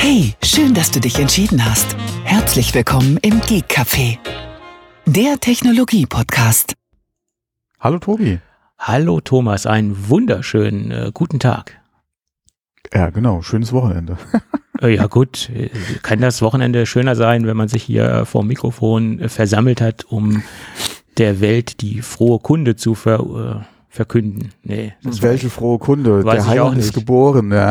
Hey, schön, dass du dich entschieden hast. Herzlich willkommen im Geek Café, der Technologie-Podcast. Hallo Tobi. Hallo Thomas, einen wunderschönen guten Tag. Ja, genau, schönes Wochenende. Ja gut, kann das Wochenende schöner sein, wenn man sich hier vor dem Mikrofon versammelt hat, um der Welt die frohe Kunde zu verkünden. Nee, welche frohe Kunde? Der Heiland ist geboren, ja.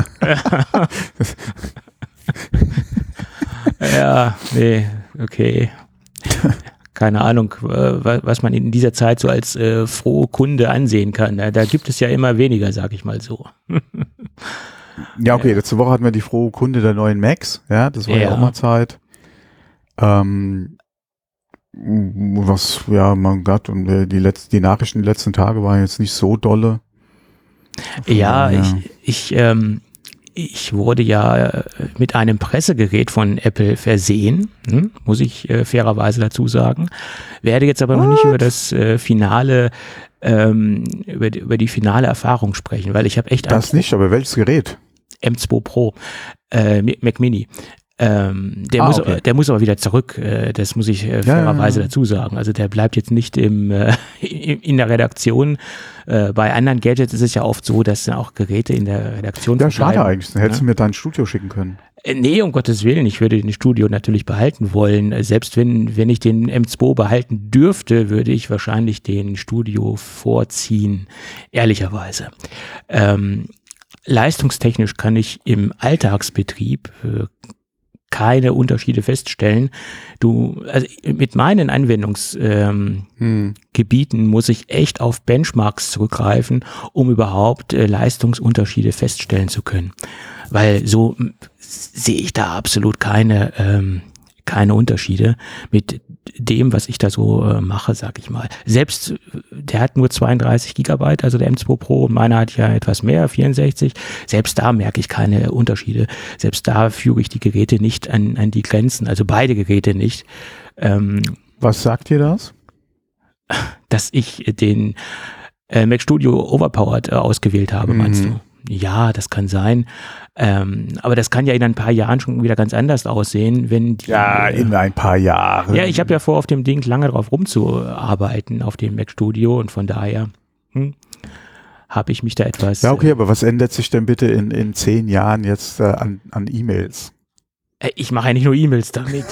Ja, nee, okay. Keine Ahnung, was man in dieser Zeit so als frohe Kunde ansehen kann. Da gibt es ja immer weniger, sag ich mal so. Ja, okay, letzte Woche hatten wir die frohe Kunde der neuen Macs, ja, das war ja auch mal Zeit. Was, ja, man hat, und die Nachrichten die letzten Tage waren jetzt nicht so dolle. Ja, ich wurde ja mit einem Pressegerät von Apple versehen, muss ich fairerweise dazu sagen. Werde jetzt aber noch nicht über das finale, über die finale Erfahrung sprechen, weil ich habe echt das nicht, aber welches Gerät? M2 Pro, Mac Mini. Der muss aber wieder zurück, das muss ich fairerweise dazu sagen. Also der bleibt jetzt nicht in der Redaktion. Bei anderen Gadgets ist es ja oft so, dass auch Geräte in der Redaktion Ja, schade eigentlich, dann hättest du mir dein Studio schicken können. Nee, um Gottes Willen, ich würde den Studio natürlich behalten wollen. Selbst wenn ich den M2 behalten dürfte, würde ich wahrscheinlich den Studio vorziehen, ehrlicherweise. Leistungstechnisch kann ich im Alltagsbetrieb keine Unterschiede feststellen. Also mit meinen Anwendungsgebieten muss ich echt auf Benchmarks zurückgreifen, um überhaupt Leistungsunterschiede feststellen zu können. Weil so sehe ich da absolut keine Unterschiede mit dem, was ich da so mache, sag ich mal. Selbst, der hat nur 32 Gigabyte, also der M2 Pro, und meiner hat ja etwas mehr, 64. Selbst da merke ich keine Unterschiede. Selbst da führe ich die Geräte nicht an die Grenzen, also beide Geräte nicht. Was sagt dir das? Dass ich den Mac Studio Overpowered ausgewählt habe, meinst du? Ja, das kann sein. Aber das kann ja in ein paar Jahren schon wieder ganz anders aussehen, wenn die... Ja, in ein paar Jahren. Ja, ich habe ja vor, auf dem Ding lange drauf rumzuarbeiten, auf dem Mac Studio, und von daher habe ich mich da etwas... Ja, okay, aber was ändert sich denn bitte in 10 Jahren jetzt an E-Mails? Ich mache ja nicht nur E-Mails damit.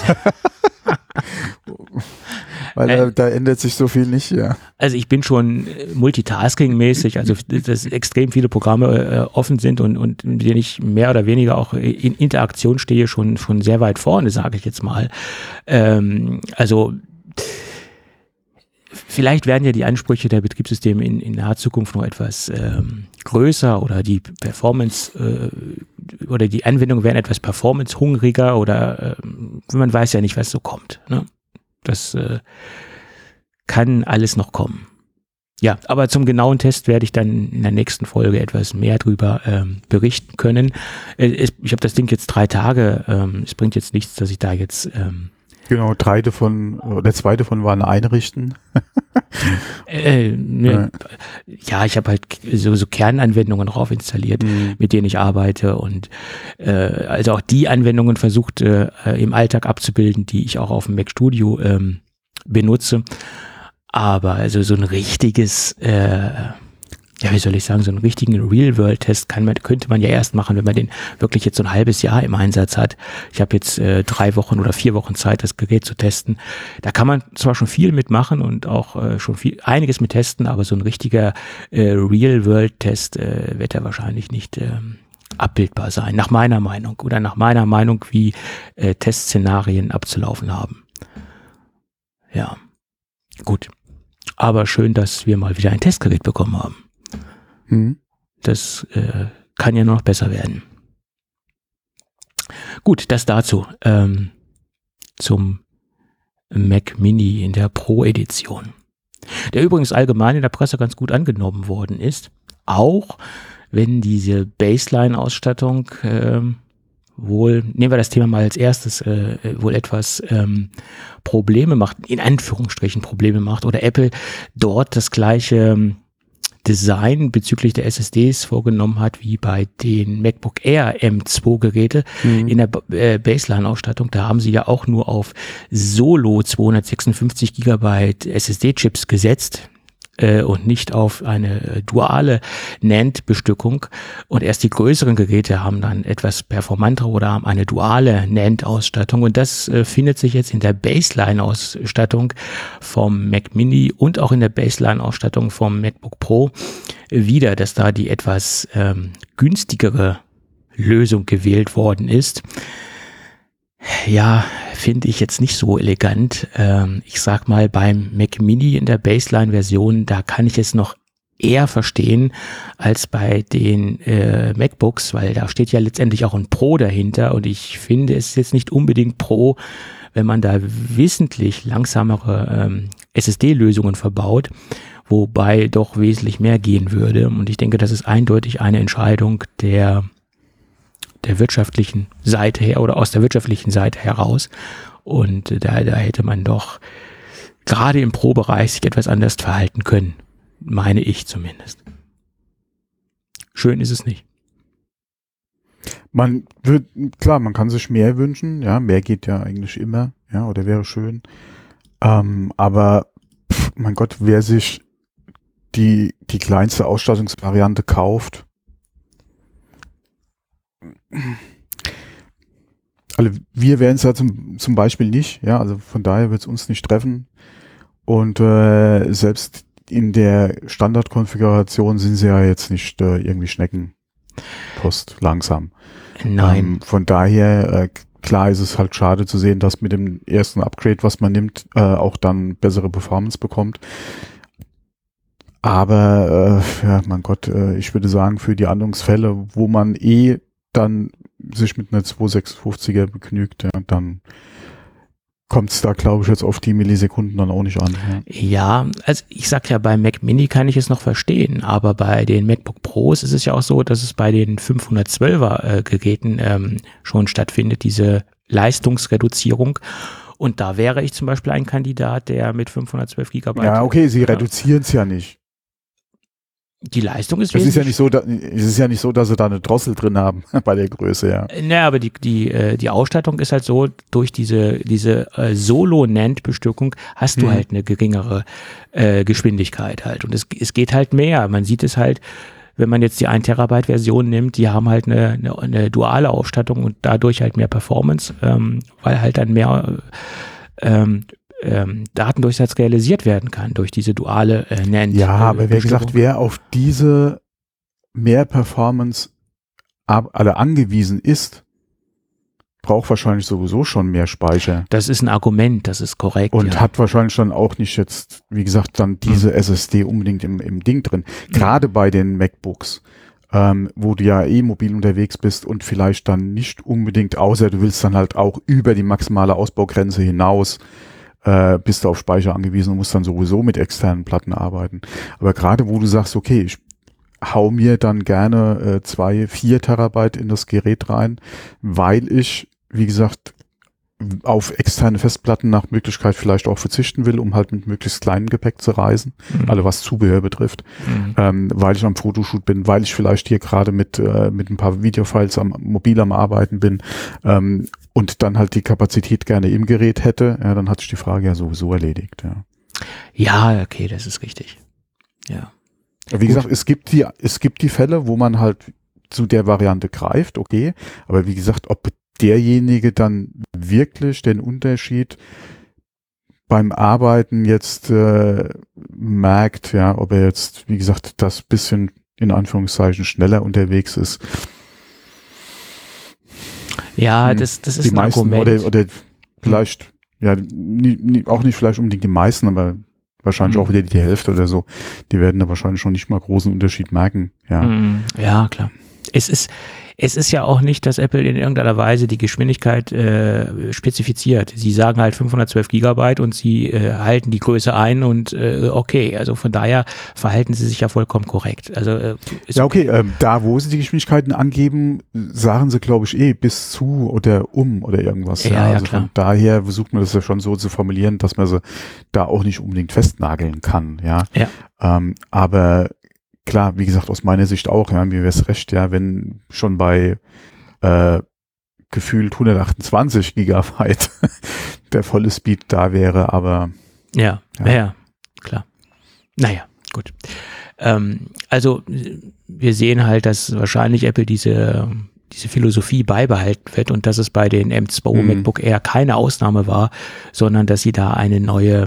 Weil da ändert sich so viel nicht, ja. Also ich bin schon multitasking-mäßig, also dass extrem viele Programme offen sind und mit denen ich mehr oder weniger auch in Interaktion stehe, schon sehr weit vorne, sage ich jetzt mal. Also vielleicht werden ja die Ansprüche der Betriebssysteme in naher Zukunft noch etwas größer, oder die Performance oder die Anwendungen werden etwas performance-hungriger, oder man weiß ja nicht, was so kommt, ne? Das kann alles noch kommen. Ja, aber zum genauen Test werde ich dann in der nächsten Folge etwas mehr drüber berichten können. Ich habe das Ding jetzt 3 Tage. Es bringt jetzt nichts, dass ich da jetzt... Genau, der 2 davon waren einrichten. Ja, ich habe halt so Kernanwendungen drauf installiert, mit denen ich arbeite, und also auch die Anwendungen versucht im Alltag abzubilden, die ich auch auf dem Mac Studio benutze. Aber also so ein richtiges, wie soll ich sagen, so einen richtigen Real-World-Test könnte man ja erst machen, wenn man den wirklich jetzt so ein halbes Jahr im Einsatz hat. Ich habe jetzt 3 Wochen oder 4 Wochen Zeit, das Gerät zu testen. Da kann man zwar schon viel mitmachen und auch schon einiges mit testen, aber so ein richtiger Real-World-Test wird ja wahrscheinlich nicht abbildbar sein, nach meiner Meinung, oder nach meiner Meinung, wie Testszenarien abzulaufen haben. Ja, gut. Aber schön, dass wir mal wieder ein Testgerät bekommen haben. Das kann ja noch besser werden. Gut, das dazu. Zum Mac Mini in der Pro-Edition. Der übrigens allgemein in der Presse ganz gut angenommen worden ist. Auch wenn diese Baseline-Ausstattung wohl, nehmen wir das Thema mal als erstes, wohl etwas Probleme macht, in Anführungsstrichen Probleme macht, oder Apple dort das gleiche Design bezüglich der SSDs vorgenommen hat, wie bei den MacBook Air M2 Geräte in der Baseline-Ausstattung. Da haben sie ja auch nur auf Solo 256 Gigabyte SSD-Chips gesetzt und nicht auf eine duale NAND-Bestückung. Und erst die größeren Geräte haben dann etwas performantere oder haben eine duale NAND-Ausstattung. Und das findet sich jetzt in der Baseline-Ausstattung vom Mac Mini und auch in der Baseline-Ausstattung vom MacBook Pro wieder, dass da die etwas günstigere Lösung gewählt worden ist. Ja, finde ich jetzt nicht so elegant. Ich sag mal, beim Mac Mini in der Baseline-Version, da kann ich es noch eher verstehen als bei den MacBooks, weil da steht ja letztendlich auch ein Pro dahinter und ich finde es jetzt nicht unbedingt Pro, wenn man da wissentlich langsamere SSD-Lösungen verbaut, wobei doch wesentlich mehr gehen würde. Und ich denke, das ist eindeutig eine Entscheidung der wirtschaftlichen Seite her oder aus der wirtschaftlichen Seite heraus. Und da hätte man doch gerade im Pro-Bereich sich etwas anders verhalten können, meine ich zumindest. Schön ist es nicht. Man kann sich mehr wünschen, ja, mehr geht ja eigentlich immer, ja, oder wäre schön. Aber mein Gott, wer sich die kleinste Ausstattungsvariante kauft, also wir werden es ja zum Beispiel nicht, ja, also von daher wird es uns nicht treffen und selbst in der Standardkonfiguration sind sie ja jetzt nicht irgendwie Schneckenpost langsam. Nein. Von daher, klar ist es halt schade zu sehen, dass mit dem ersten Upgrade, was man nimmt, auch dann bessere Performance bekommt. Aber, ja, mein Gott, ich würde sagen, für die Anwendungsfälle, wo man dann sich mit einer 256er begnügt, ja, dann kommt es da, glaube ich, jetzt auf die Millisekunden dann auch nicht an. Ja, also ich sag ja, beim Mac Mini kann ich es noch verstehen, aber bei den MacBook Pros ist es ja auch so, dass es bei den 512er Geräten schon stattfindet, diese Leistungsreduzierung. Und da wäre ich zum Beispiel ein Kandidat, der mit 512 Gigabyte... Ja, okay, sie reduzieren es ja nicht. Die Leistung ist wesentlich. Es ist ja nicht so, dass sie da eine Drossel drin haben bei der Größe, ja. Naja, aber die Ausstattung ist halt so, durch diese Solo-NAND-Bestückung hast du halt eine geringere Geschwindigkeit halt. Und es geht halt mehr. Man sieht es halt, wenn man jetzt die 1 Terabyte Version nimmt, die haben halt eine duale Ausstattung und dadurch halt mehr Performance, weil halt dann mehr Datendurchsatz realisiert werden kann durch diese duale NAND. Ja, aber wie gesagt, wer auf diese mehr Performance alle angewiesen ist, braucht wahrscheinlich sowieso schon mehr Speicher. Das ist ein Argument, das ist korrekt. Und hat wahrscheinlich dann auch nicht jetzt, wie gesagt, dann diese SSD unbedingt im Ding drin. Gerade bei den MacBooks, wo du ja mobil unterwegs bist und vielleicht dann nicht unbedingt, außer du willst dann halt auch über die maximale Ausbaugrenze hinaus, bist du auf Speicher angewiesen und musst dann sowieso mit externen Platten arbeiten. Aber gerade wo du sagst, okay, ich hau mir dann gerne 2-4 Terabyte in das Gerät rein, weil ich, wie gesagt, auf externe Festplatten nach Möglichkeit vielleicht auch verzichten will, um halt mit möglichst kleinem Gepäck zu reisen, also was Zubehör betrifft, weil ich am Fotoshoot bin, weil ich vielleicht hier gerade mit ein paar Videofiles mobil am Arbeiten bin, und dann halt die Kapazität gerne im Gerät hätte, ja, dann hat sich die Frage ja sowieso erledigt, ja. Ja, okay, das ist richtig. Ja. Wie gesagt, es gibt die Fälle, wo man halt zu der Variante greift, okay, aber wie gesagt, ob derjenige dann wirklich den Unterschied beim Arbeiten jetzt merkt, ja, ob er jetzt, wie gesagt, das bisschen in Anführungszeichen schneller unterwegs ist. Ja, das ist die ein meisten Argument. Oder vielleicht, ja, auch nicht vielleicht unbedingt die meisten, aber wahrscheinlich auch wieder die Hälfte oder so. Die werden da wahrscheinlich schon nicht mal großen Unterschied merken. Ja, ja, klar. Es ist ja auch nicht, dass Apple in irgendeiner Weise die Geschwindigkeit spezifiziert. Sie sagen halt 512 Gigabyte und sie halten die Größe ein und okay, also von daher verhalten sie sich ja vollkommen korrekt. Also ja, okay, da wo sie die Geschwindigkeiten angeben, sagen sie, glaube ich, bis zu oder oder irgendwas. Ja, also klar. Von daher versucht man das ja schon so zu formulieren, dass man sie da auch nicht unbedingt festnageln kann. Ja. Ja. Aber klar, wie gesagt, aus meiner Sicht auch, ja, mir wäre es recht, ja, wenn schon bei gefühlt 128 Gigabyte der volle Speed da wäre, aber ja, klar. Naja, gut. Also wir sehen halt, dass wahrscheinlich Apple diese Philosophie beibehalten wird und dass es bei den M2 MacBook Air keine Ausnahme war, sondern dass sie da eine neue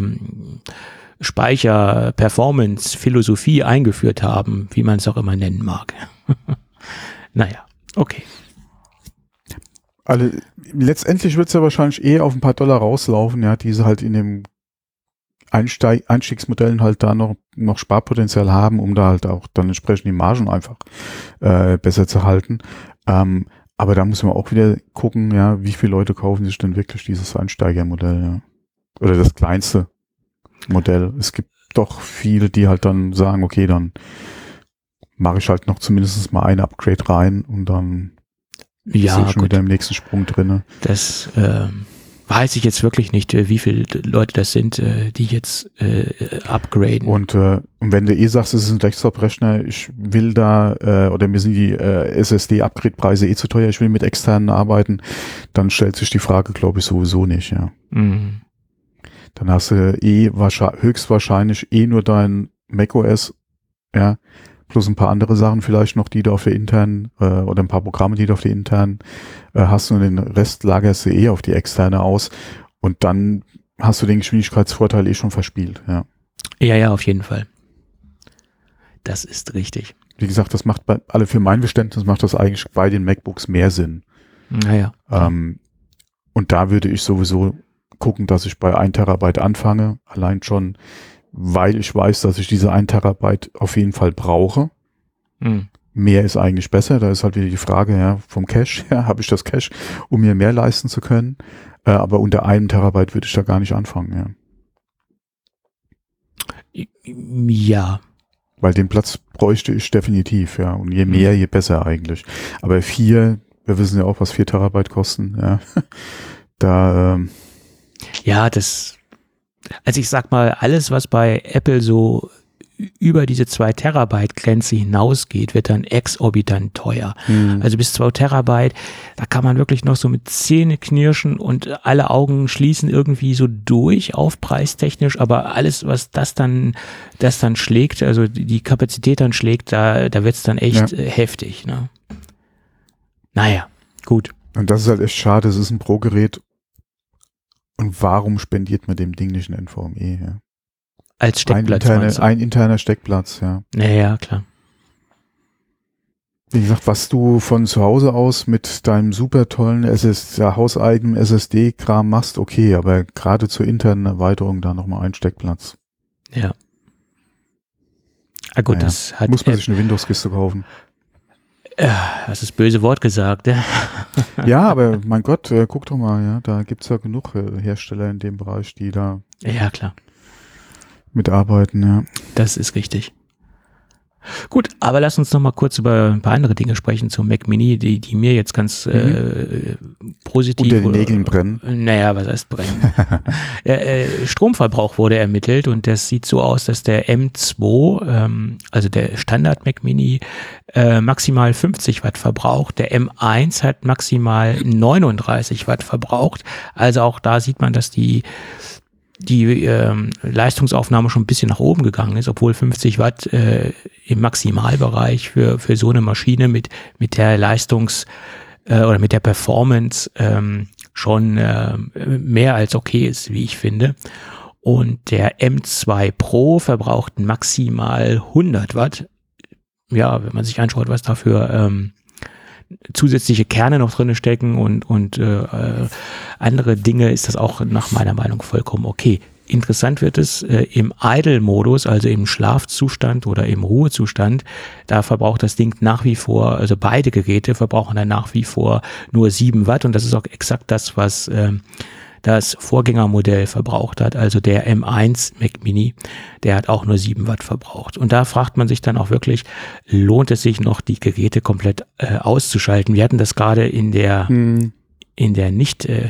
Speicher-Performance-Philosophie eingeführt haben, wie man es auch immer nennen mag. Naja, okay. Also, letztendlich wird es ja wahrscheinlich auf ein paar Dollar rauslaufen, ja, die sie halt in dem Einstiegsmodellen halt da noch Sparpotenzial haben, um da halt auch dann entsprechend die Margen einfach besser zu halten. Aber da muss man auch wieder gucken, ja, wie viele Leute kaufen sich denn wirklich dieses Einsteigermodell, ja. Oder das kleinste Modell. Es gibt doch viele, die halt dann sagen, okay, dann mache ich halt noch zumindest mal ein Upgrade rein und dann ja, schon wieder im nächsten Sprung drin. Das weiß ich jetzt wirklich nicht, wie viele Leute das sind, die jetzt upgraden. Und wenn du sagst, es ist ein Desktop-Rechner, ich will da, oder mir sind die SSD-Upgrade-Preise zu teuer, ich will mit externen arbeiten, dann stellt sich die Frage, glaube ich, sowieso nicht, ja. Mhm. Dann hast du höchstwahrscheinlich nur dein macOS, ja, plus ein paar andere Sachen vielleicht noch, die du auf der internen, oder ein paar Programme, die du auf der internen hast, und den Rest lagerst du auf die externe aus, und dann hast du den Geschwindigkeitsvorteil schon verspielt, ja. Ja, auf jeden Fall. Das ist richtig. Wie gesagt, das macht für mein Verständnis macht das eigentlich bei den MacBooks mehr Sinn. Naja. Und da würde ich sowieso gucken, dass ich bei 1 Terabyte anfange, allein schon, weil ich weiß, dass ich diese 1 Terabyte auf jeden Fall brauche. Mhm. Mehr ist eigentlich besser, da ist halt wieder die Frage, ja, vom Cache, ja, habe ich das Cache, um mir mehr leisten zu können, aber unter 1 Terabyte würde ich da gar nicht anfangen, ja. Ja. Weil den Platz bräuchte ich definitiv, ja, und je mehr, je besser eigentlich. Aber 4, wir wissen ja auch, was 4 Terabyte kosten, ja, da, ja, also ich sag mal, alles, was bei Apple so über diese 2 Terabyte Grenze hinausgeht, wird dann exorbitant teuer. Also bis 2 Terabyte, da kann man wirklich noch so mit Zähne knirschen und alle Augen schließen irgendwie so durch, aufpreistechnisch, aber alles, was das dann schlägt, also die Kapazität dann schlägt, da wird's dann echt heftig, ne? Naja, gut. Und das ist halt echt schade, es ist ein Pro-Gerät. Und warum spendiert man dem Ding nicht ein NVMe? Ja? Als Steckplatz. Ein interner Steckplatz, ja. Ja, klar. Wie gesagt, was du von zu Hause aus mit deinem super tollen hauseigenen SSD-Kram machst, okay, aber gerade zur internen Erweiterung da nochmal ein Steckplatz. Ja. Ah gut, das hat... Muss man sich eine Windows-Kiste kaufen. Hast das böse Wort gesagt, ja? Ja, aber mein Gott, guck doch mal, ja, da gibt's ja genug Hersteller in dem Bereich, die da klar mitarbeiten, ja. Das ist richtig. Gut, aber lass uns noch mal kurz über ein paar andere Dinge sprechen zum Mac Mini, die mir jetzt ganz positiv... Unter den Nägeln brennen. Naja, was heißt brennen? Stromverbrauch wurde ermittelt und das sieht so aus, dass der M2, also der Standard Mac Mini, maximal 50 Watt verbraucht. Der M1 hat maximal 39 Watt verbraucht. Also auch da sieht man, dass die Leistungsaufnahme schon ein bisschen nach oben gegangen ist, obwohl 50 Watt im Maximalbereich für so eine Maschine mit der oder mit der Performance schon mehr als okay ist, wie ich finde. Und der M2 Pro verbraucht maximal 100 Watt. Ja, wenn man sich anschaut, was dafür zusätzliche Kerne noch drin stecken und andere Dinge, ist das auch nach meiner Meinung vollkommen okay. Interessant wird es im Idle-Modus, also im Schlafzustand oder im Ruhezustand, da verbraucht das Ding nach wie vor, also beide Geräte verbrauchen dann nach wie vor nur 7 Watt und das ist auch exakt das, was das Vorgängermodell verbraucht hat, also der M1 Mac Mini, der hat auch nur 7 Watt verbraucht. Und da fragt man sich dann auch wirklich, lohnt es sich noch, die Geräte komplett auszuschalten? Wir hatten das gerade in der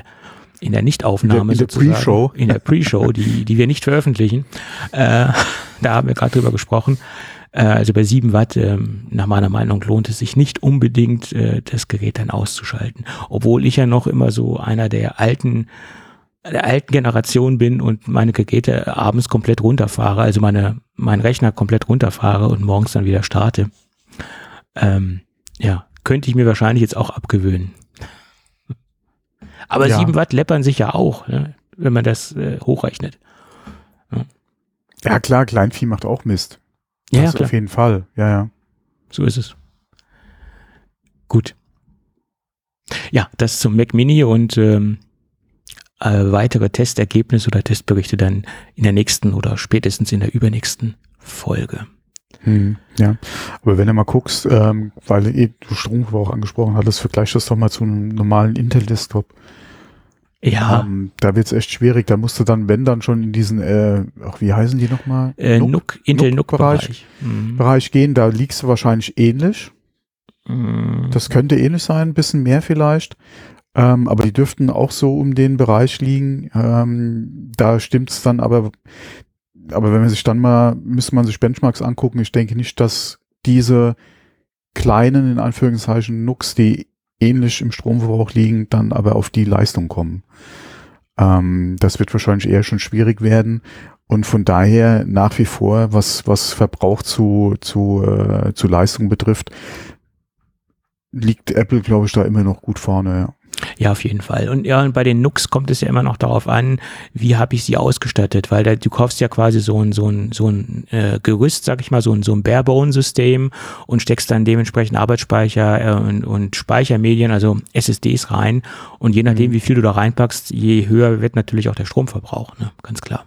Nichtaufnahme in der sozusagen. Pre-Show. In der Pre-Show, die wir nicht veröffentlichen. da haben wir gerade drüber gesprochen. Also bei 7 Watt, nach meiner Meinung, lohnt es sich nicht unbedingt, das Gerät dann auszuschalten. Obwohl ich ja noch immer so einer der alten Generation bin und meine Geräte abends komplett runterfahre, also meinen Rechner komplett runterfahre und morgens dann wieder starte. Könnte ich mir wahrscheinlich jetzt auch abgewöhnen. Aber 7 Watt läppern sich ja auch, ne, wenn man das hochrechnet. Ja klar, Kleinvieh macht auch Mist. Das auf jeden Fall, ja. So ist es. Gut. Ja, das zum Mac Mini und weitere Testergebnisse oder Testberichte dann in der nächsten oder spätestens in der übernächsten Folge. Ja, aber wenn du mal guckst, weil du Stromverbrauch angesprochen hattest, vergleich das doch mal zu einem normalen Intel-Desktop. Ja. Da wird es echt schwierig. Da musst du dann, wenn dann schon in diesen, wie heißen die nochmal? Intel-NUC-Bereich gehen. Da liegst du wahrscheinlich ähnlich. Das könnte ähnlich sein, ein bisschen mehr vielleicht. Aber die dürften auch so um den Bereich liegen. Da stimmt es dann aber wenn man sich dann mal, müsste man sich Benchmarks angucken. Ich denke nicht, dass diese kleinen, in Anführungszeichen, NUCs, die ähnlich im Stromverbrauch liegen, dann aber auf die Leistung kommen. Das wird wahrscheinlich eher schon schwierig werden. Und von daher nach wie vor, was Verbrauch zu Leistung betrifft, liegt Apple, glaube ich, da immer noch gut vorne, ja. Ja, auf jeden Fall. Und bei den NUCs kommt es ja immer noch darauf an, wie habe ich sie ausgestattet, weil du kaufst ja quasi so ein Gerüst, sag ich mal, so ein Barebone-System und steckst dann dementsprechend Arbeitsspeicher und Speichermedien, also SSDs rein. Und je nachdem, wie viel du da reinpackst, je höher wird natürlich auch der Stromverbrauch, ne? Ganz klar.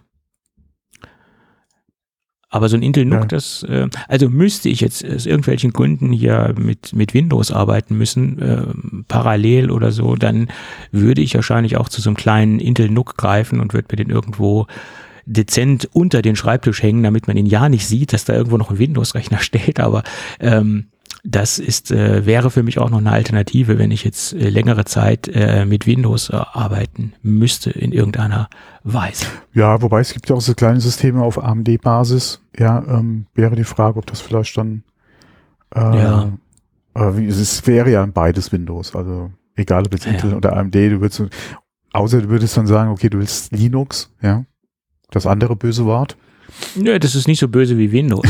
Aber so ein Intel NUC, also müsste ich jetzt aus irgendwelchen Gründen hier mit Windows arbeiten müssen, parallel oder so, dann würde ich wahrscheinlich auch zu so einem kleinen Intel NUC greifen und würde mir den irgendwo dezent unter den Schreibtisch hängen, damit man ihn ja nicht sieht, dass da irgendwo noch ein Windows-Rechner steht. Aber das wäre für mich auch noch eine Alternative, wenn ich jetzt längere Zeit mit Windows arbeiten müsste in irgendeiner Weise. Ja, wobei es gibt ja auch so kleine Systeme auf AMD-Basis. Ja, wäre die Frage, ob das vielleicht dann es wäre ja beides Windows, also egal ob jetzt Intel oder AMD, du würdest dann sagen, okay, du willst Linux, ja, das andere böse Wort. Nö, das ist nicht so böse wie Windows.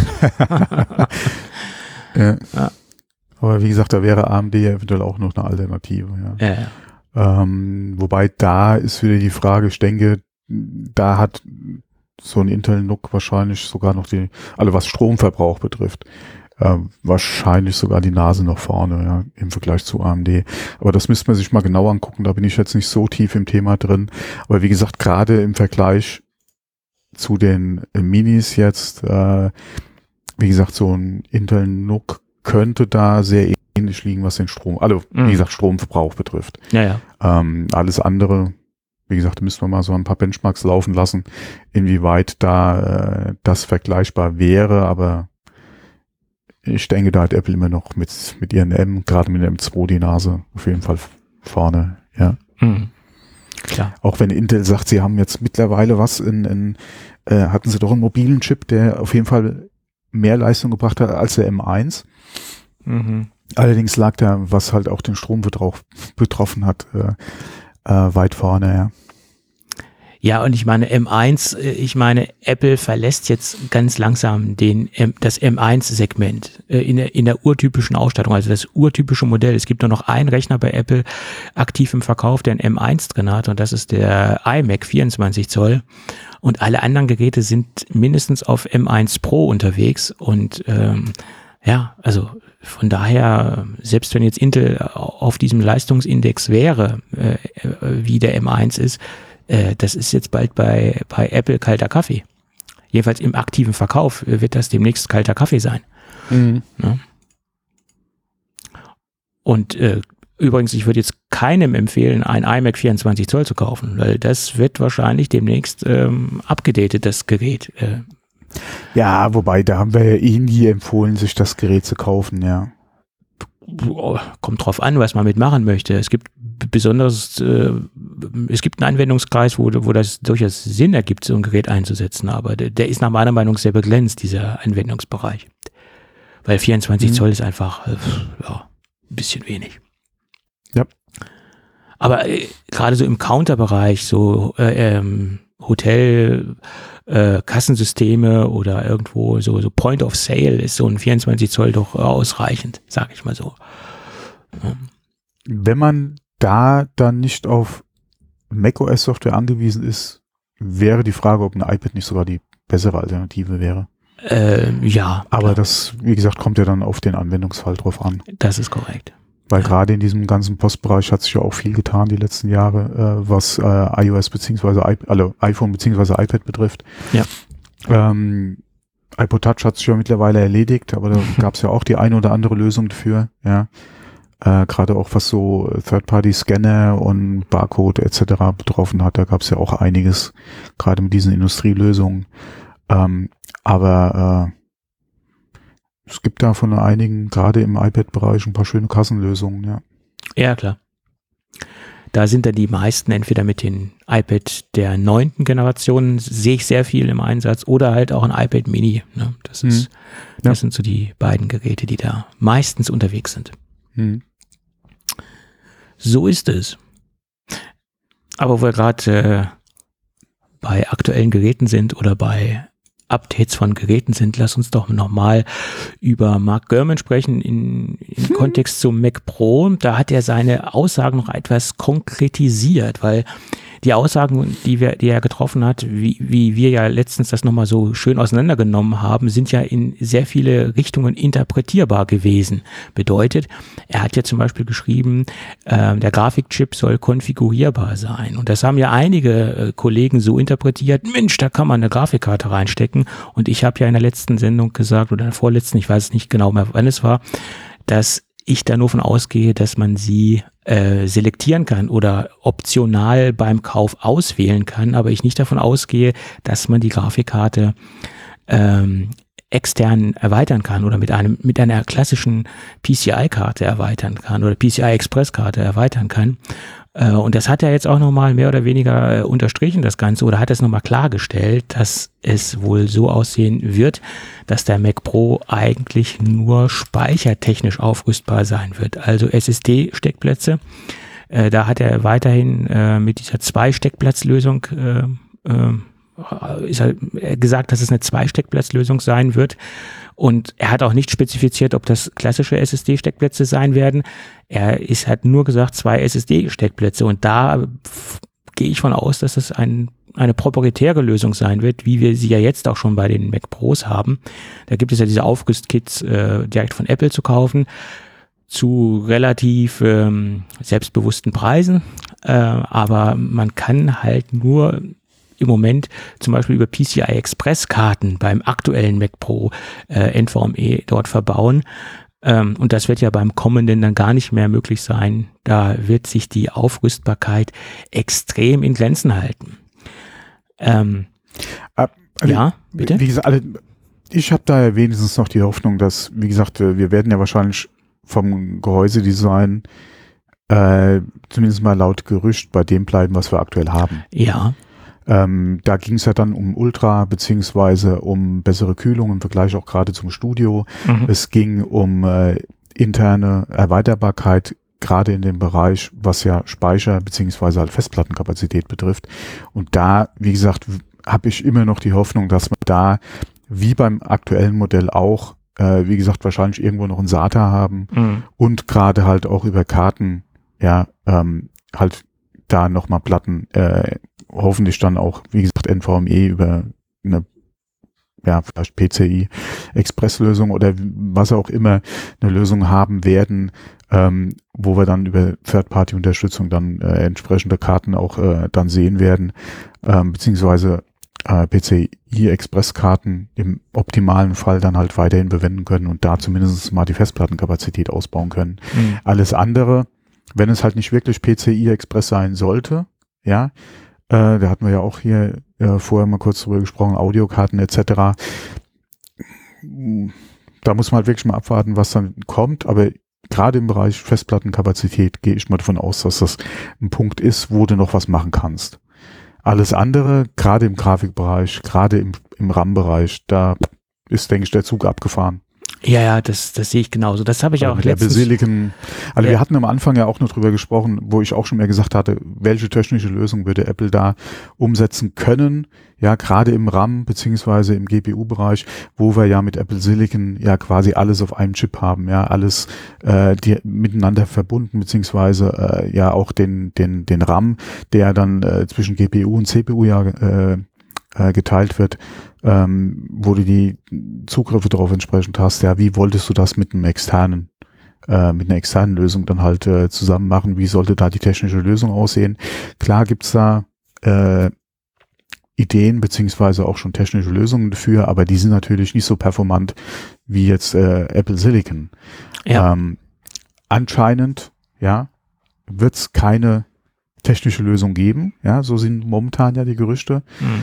Ja. Aber wie gesagt, da wäre AMD ja eventuell auch noch eine Alternative. Ja. Wobei da ist wieder die Frage, ich denke, da hat so ein Intel NUC wahrscheinlich sogar noch was Stromverbrauch betrifft, wahrscheinlich sogar die Nase noch vorne, ja, im Vergleich zu AMD. Aber das müsste man sich mal genau angucken, da bin ich jetzt nicht so tief im Thema drin. Aber wie gesagt, gerade im Vergleich zu den Minis jetzt, wie gesagt, so ein Intel NUC könnte da sehr ähnlich liegen, was den wie gesagt, Stromverbrauch betrifft. Ja. Alles andere, wie gesagt, müssen wir mal so ein paar Benchmarks laufen lassen, inwieweit da das vergleichbar wäre, aber ich denke, da hat Apple immer noch mit ihren gerade mit dem M2 die Nase auf jeden Fall vorne, ja. Klar. Auch wenn Intel sagt, sie haben jetzt mittlerweile hatten sie doch einen mobilen Chip, der auf jeden Fall mehr Leistung gebracht hat als der M1. Allerdings lag da, was halt auch den Stromverbrauch betroffen hat, weit vorne, ja. Ja, und ich meine Apple verlässt jetzt ganz langsam das M1-Segment in der urtypischen Ausstattung, also das urtypische Modell. Es gibt nur noch einen Rechner bei Apple aktiv im Verkauf, der ein M1 drin hat, und das ist der iMac 24 Zoll. Und alle anderen Geräte sind mindestens auf M1 Pro unterwegs. Und also von daher, selbst wenn jetzt Intel auf diesem Leistungsindex wäre, wie der M1 ist, das ist jetzt bald bei Apple kalter Kaffee. Jedenfalls im aktiven Verkauf wird das demnächst kalter Kaffee sein. Ja. Und übrigens, ich würde jetzt keinem empfehlen, ein iMac 24 Zoll zu kaufen, weil das wird wahrscheinlich demnächst abgedatet, das Gerät. Ja, wobei, da haben wir ja nie empfohlen, sich das Gerät zu kaufen, ja. Kommt drauf an, was man mitmachen möchte. Es gibt besonders, es gibt einen Anwendungskreis, wo das durchaus Sinn ergibt, so ein Gerät einzusetzen, aber der ist nach meiner Meinung sehr begrenzt, dieser Anwendungsbereich. Weil 24 Zoll ist einfach, ein bisschen wenig. Ja. Aber gerade so im Counterbereich, so Hotel, Kassensysteme oder irgendwo so Point of Sale ist so ein 24 Zoll doch ausreichend, sag ich mal so. Ja. Wenn man da dann nicht auf macOS-Software angewiesen ist, wäre die Frage, ob ein iPad nicht sogar die bessere Alternative wäre. Ja. Aber klar. das, wie gesagt, kommt ja dann auf den Anwendungsfall drauf an. Das ist korrekt. Weil gerade in diesem ganzen Postbereich hat sich ja auch viel getan die letzten Jahre, was iOS beziehungsweise iPhone beziehungsweise iPad betrifft. Ja. iPod Touch hat sich ja mittlerweile erledigt, aber da gab es ja auch die eine oder andere Lösung dafür, ja. Gerade auch was so Third-Party-Scanner und Barcode etc. betroffen hat, da gab es ja auch einiges, gerade mit diesen Industrielösungen. Aber es gibt da von einigen, gerade im iPad-Bereich, ein paar schöne Kassenlösungen, ja. Ja, klar. Da sind dann die meisten entweder mit den iPad der 9. Generation, sehe ich sehr viel im Einsatz, oder halt auch ein iPad Mini. Ne? Das sind so die beiden Geräte, die da meistens unterwegs sind. So ist es. Aber wo wir gerade bei aktuellen Geräten sind oder bei Updates von Geräten sind, lass uns doch nochmal über Mark Gurman sprechen im Kontext zum Mac Pro. Da hat er seine Aussagen noch etwas konkretisiert, weil die Aussagen, die er getroffen hat, wie wir ja letztens das nochmal so schön auseinandergenommen haben, sind ja in sehr viele Richtungen interpretierbar gewesen. Bedeutet, er hat ja zum Beispiel geschrieben, der Grafikchip soll konfigurierbar sein. Und das haben ja einige Kollegen so interpretiert, Mensch, da kann man eine Grafikkarte reinstecken. Und ich habe ja in der letzten Sendung gesagt, oder in der vorletzten, ich weiß nicht genau mehr, wann es war, dass ich da nur von ausgehe, dass man sie selektieren kann oder optional beim Kauf auswählen kann, aber ich nicht davon ausgehe, dass man die Grafikkarte extern erweitern kann oder mit einer klassischen PCI-Karte erweitern kann oder PCI-Express-Karte erweitern kann. Und das hat er jetzt auch nochmal mehr oder weniger unterstrichen, das Ganze, oder hat es nochmal klargestellt, dass es wohl so aussehen wird, dass der Mac Pro eigentlich nur speichertechnisch aufrüstbar sein wird. Also SSD-Steckplätze. Da hat er weiterhin mit dieser 2-Steckplatzlösung gesagt, dass es eine 2-Steckplatzlösung sein wird. Und er hat auch nicht spezifiziert, ob das klassische SSD-Steckplätze sein werden. Hat nur gesagt, 2 SSD-Steckplätze. Und da gehe ich von aus, dass es eine proprietäre Lösung sein wird, wie wir sie ja jetzt auch schon bei den Mac Pros haben. Da gibt es ja diese Aufrüstkits direkt von Apple zu kaufen, zu relativ selbstbewussten Preisen. Aber man kann halt nur im Moment zum Beispiel über PCI-Express-Karten beim aktuellen Mac Pro NVMe dort verbauen. Und das wird ja beim kommenden dann gar nicht mehr möglich sein. Da wird sich die Aufrüstbarkeit extrem in Grenzen halten. Ja, bitte? Wie gesagt, ich habe da ja wenigstens noch die Hoffnung, dass, wie gesagt, wir werden ja wahrscheinlich vom Gehäusedesign zumindest mal laut Gerücht bei dem bleiben, was wir aktuell haben. Ja. Da ging es ja dann um Ultra beziehungsweise um bessere Kühlung im Vergleich auch gerade zum Studio. Es ging um interne Erweiterbarkeit, gerade in dem Bereich, was ja Speicher beziehungsweise halt Festplattenkapazität betrifft. Und da, wie gesagt, habe ich immer noch die Hoffnung, dass wir da, wie beim aktuellen Modell auch, wie gesagt, wahrscheinlich irgendwo noch ein SATA haben und gerade halt auch über Karten, ja, halt da nochmal Platten, hoffentlich dann auch, wie gesagt, NVMe über eine, ja, vielleicht PCI-Express-Lösung oder was auch immer, eine Lösung haben werden, wo wir dann über Third-Party-Unterstützung dann entsprechende Karten auch dann sehen werden, beziehungsweise PCI-Express-Karten im optimalen Fall dann halt weiterhin verwenden können und da zumindest mal die Festplattenkapazität ausbauen können. Alles andere, wenn es halt nicht wirklich PCI-Express sein sollte, ja, da hatten wir ja auch hier vorher mal kurz drüber gesprochen, Audiokarten etc. Da muss man halt wirklich mal abwarten, was dann kommt, aber gerade im Bereich Festplattenkapazität gehe ich mal davon aus, dass das ein Punkt ist, wo du noch was machen kannst. Alles andere, gerade im Grafikbereich, gerade im RAM-Bereich, da ist, denke ich, der Zug abgefahren. Ja, das sehe ich genauso. Das habe ich auch mit letztens. Der Silicon. Also wir hatten am Anfang ja auch noch drüber gesprochen, wo ich auch schon mehr gesagt hatte, welche technische Lösung würde Apple da umsetzen können, ja, gerade im RAM beziehungsweise im GPU-Bereich, wo wir ja mit Apple Silicon ja quasi alles auf einem Chip haben, ja, alles die miteinander verbunden, beziehungsweise ja auch den RAM, der dann zwischen GPU und CPU ja geteilt wird, wo du die Zugriffe darauf entsprechend hast, ja, wie wolltest du das mit einer externen Lösung dann halt zusammen machen, wie sollte da die technische Lösung aussehen? Klar gibt's da Ideen beziehungsweise auch schon technische Lösungen dafür, aber die sind natürlich nicht so performant wie jetzt Apple Silicon. Ja. Anscheinend, ja, wird's keine technische Lösung geben, ja, so sind momentan ja die Gerüchte.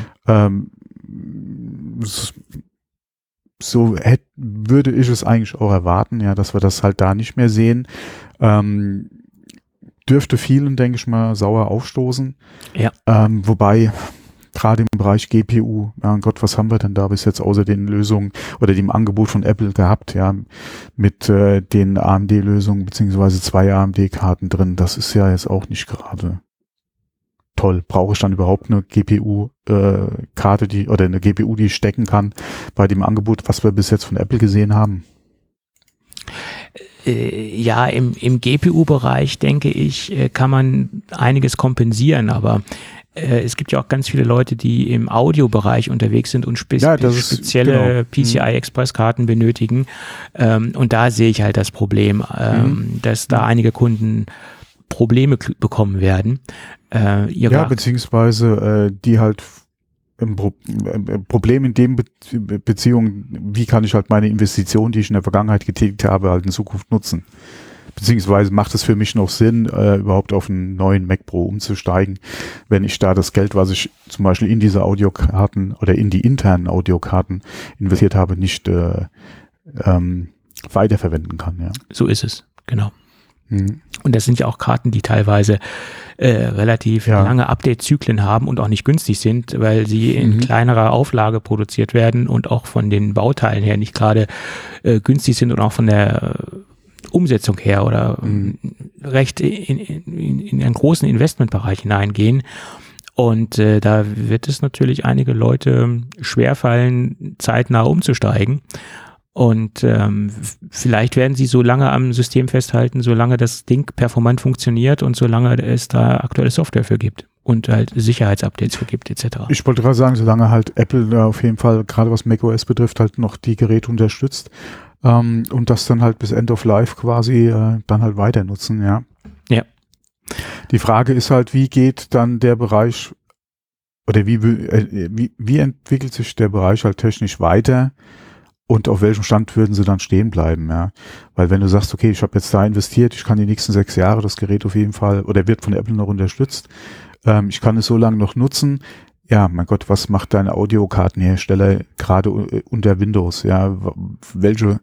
So würde ich es eigentlich auch erwarten, ja, dass wir das halt da nicht mehr sehen. Dürfte vielen, denke ich mal, sauer aufstoßen. Ja. Wobei gerade im Bereich GPU, ja Gott, was haben wir denn da bis jetzt außer den Lösungen oder dem Angebot von Apple gehabt, ja, mit den AMD-Lösungen beziehungsweise 2 AMD-Karten drin, das ist ja jetzt auch nicht gerade toll. Brauche ich dann überhaupt eine GPU-Karte, oder eine GPU, die ich stecken kann bei dem Angebot, was wir bis jetzt von Apple gesehen haben? Ja, im GPU-Bereich, denke ich, kann man einiges kompensieren, aber es gibt ja auch ganz viele Leute, die im Audiobereich unterwegs sind und spezielle PCI-Express-Karten benötigen. Und da sehe ich halt das Problem, dass da einige Kunden Probleme bekommen werden. Beziehungsweise die halt ein Problem in dem Beziehung, wie kann ich halt meine Investition, die ich in der Vergangenheit getätigt habe, halt in Zukunft nutzen. Beziehungsweise macht es für mich noch Sinn, überhaupt auf einen neuen Mac Pro umzusteigen, wenn ich da das Geld, was ich zum Beispiel in diese Audiokarten oder in die internen Audiokarten investiert habe, nicht weiterverwenden kann. Ja. So ist es, genau. Und das sind ja auch Karten, die teilweise relativ lange Update-Zyklen haben und auch nicht günstig sind, weil sie in kleinerer Auflage produziert werden und auch von den Bauteilen her nicht gerade günstig sind und auch von der Umsetzung her oder recht in einen großen Investmentbereich hineingehen. Und da wird es natürlich einige Leute schwerfallen, zeitnah umzusteigen. Und vielleicht werden sie so lange am System festhalten, solange das Ding performant funktioniert und solange es da aktuelle Software für gibt und halt Sicherheitsupdates für gibt, etc. Ich wollte gerade sagen, solange halt Apple da auf jeden Fall, gerade was macOS betrifft, halt noch die Geräte unterstützt und das dann halt bis End of Life quasi dann halt weiter nutzen, ja. Ja. Die Frage ist halt, wie geht dann der Bereich oder wie entwickelt sich der Bereich halt technisch weiter? Und auf welchem Stand würden sie dann stehen bleiben, ja? Weil wenn du sagst, okay, ich habe jetzt da investiert, ich kann die nächsten 6 Jahre das Gerät auf jeden Fall, oder wird von Apple noch unterstützt, ich kann es so lange noch nutzen, ja, mein Gott, was macht dein Audiokartenhersteller gerade unter Windows, ja? Welcher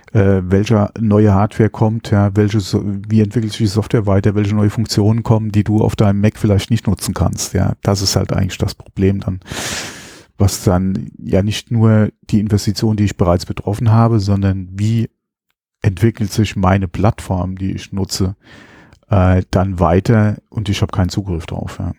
neue Hardware kommt, ja? Wie entwickelt sich die Software weiter, welche neue Funktionen kommen, die du auf deinem Mac vielleicht nicht nutzen kannst, ja? Das ist halt eigentlich das Problem dann. Was dann ja nicht nur die Investition, die ich bereits betroffen habe, sondern wie entwickelt sich meine Plattform, die ich nutze, dann weiter und ich habe keinen Zugriff drauf. Ja.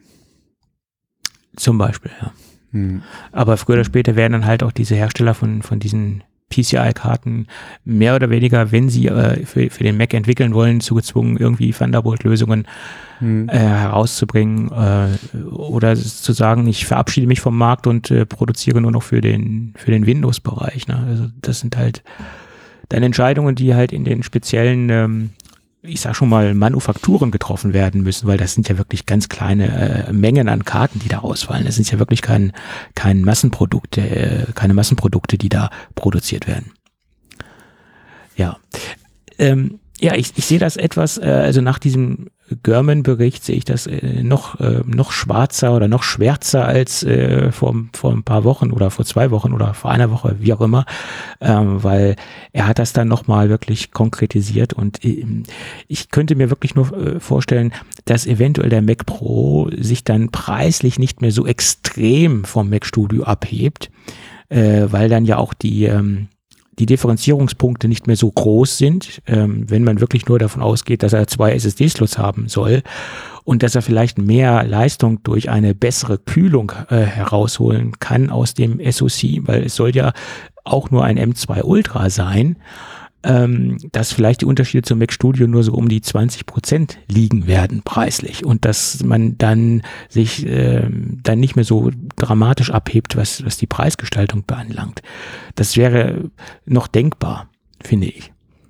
Zum Beispiel, ja. Aber früher oder später werden dann halt auch diese Hersteller von diesen PCI-Karten mehr oder weniger, wenn sie für den Mac entwickeln wollen, zugezwungen, irgendwie Thunderbolt-Lösungen herauszubringen oder zu sagen, ich verabschiede mich vom Markt und produziere nur noch für den Windows-Bereich. Ne? Also das sind halt dann Entscheidungen, die halt in den speziellen ich sag schon mal, Manufakturen getroffen werden müssen, weil das sind ja wirklich ganz kleine Mengen an Karten, die da ausfallen. Das sind ja wirklich keine Massenprodukte, die da produziert werden. Ja. Ich sehe das etwas, also nach diesem Gurman-Bericht sehe ich das noch schwarzer oder noch schwärzer als vor ein paar Wochen oder vor 2 Wochen oder vor einer Woche, wie auch immer, weil er hat das dann nochmal wirklich konkretisiert und ich könnte mir wirklich nur vorstellen, dass eventuell der Mac Pro sich dann preislich nicht mehr so extrem vom Mac Studio abhebt, weil dann ja auch die Differenzierungspunkte nicht mehr so groß sind, wenn man wirklich nur davon ausgeht, dass er 2 SSD-Slots haben soll und dass er vielleicht mehr Leistung durch eine bessere Kühlung herausholen kann aus dem SoC, weil es soll ja auch nur ein M2 Ultra sein, dass vielleicht die Unterschiede zum Mac Studio nur so um die 20% liegen werden preislich und dass man dann sich dann nicht mehr so dramatisch abhebt, was die Preisgestaltung beanlangt. Das wäre noch denkbar, finde ich.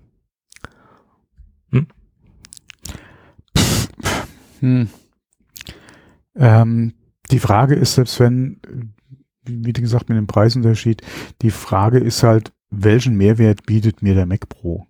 Die Frage ist, selbst wenn, wie gesagt, mit dem Preisunterschied, die Frage ist halt, welchen Mehrwert bietet mir der Mac Pro?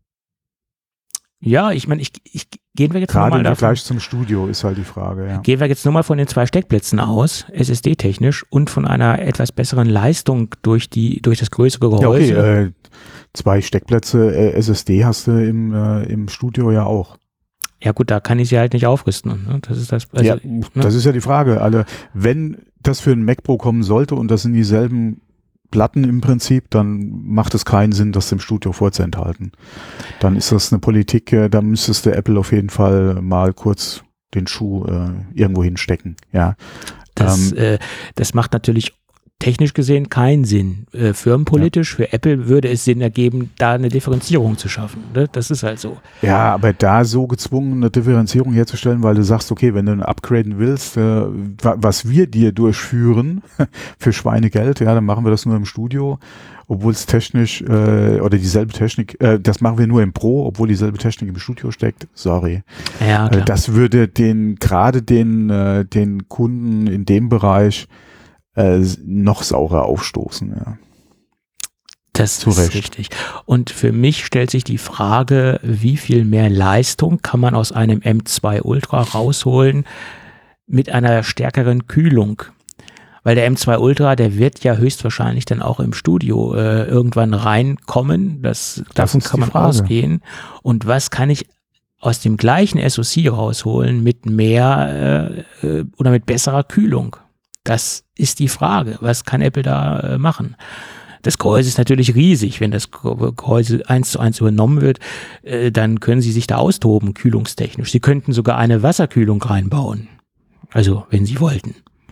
Ja, ich meine, gehen wir jetzt gerade nochmal im davon. Vergleich zum Studio ist halt die Frage, ja. Gehen wir jetzt nur mal von den 2 Steckplätzen aus, SSD-technisch und von einer etwas besseren Leistung durch das größere Gehäuse. Ja, okay, 2 Steckplätze SSD hast du im Studio ja auch. Ja gut, da kann ich sie halt nicht aufrüsten. Ne? Das ist das. Also, ja, das ist ja die Frage. Also, wenn das für einen Mac Pro kommen sollte und das sind dieselben Platten im Prinzip, dann macht es keinen Sinn, das dem Studio vorzuenthalten. Dann ist das eine Politik, da müsstest du Apple auf jeden Fall mal kurz den Schuh irgendwo hinstecken. Ja. Das macht natürlich technisch gesehen keinen Sinn. Firmenpolitisch, für Apple würde es Sinn ergeben, da eine Differenzierung zu schaffen. Ne? Das ist halt so. Ja, aber da so gezwungen, eine Differenzierung herzustellen, weil du sagst, okay, wenn du upgraden willst, was wir dir durchführen für Schweinegeld, ja, dann machen wir das nur im Studio, obwohl es technisch oder dieselbe Technik, das machen wir nur im Pro, obwohl dieselbe Technik im Studio steckt. Sorry. Ja, klar. Das würde gerade den Kunden in dem Bereich noch saurer aufstoßen. Ja. Das ist richtig. Und für mich stellt sich die Frage, wie viel mehr Leistung kann man aus einem M2 Ultra rausholen mit einer stärkeren Kühlung? Weil der M2 Ultra, der wird ja höchstwahrscheinlich dann auch im Studio irgendwann reinkommen. Davon kann man ausgehen. Und was kann ich aus dem gleichen SoC rausholen mit mehr oder mit besserer Kühlung? Das ist die Frage. Was kann Apple da machen? Das Gehäuse ist natürlich riesig. Wenn das Gehäuse 1:1 übernommen wird, dann können sie sich da austoben, kühlungstechnisch. Sie könnten sogar eine Wasserkühlung reinbauen. Also, wenn sie wollten.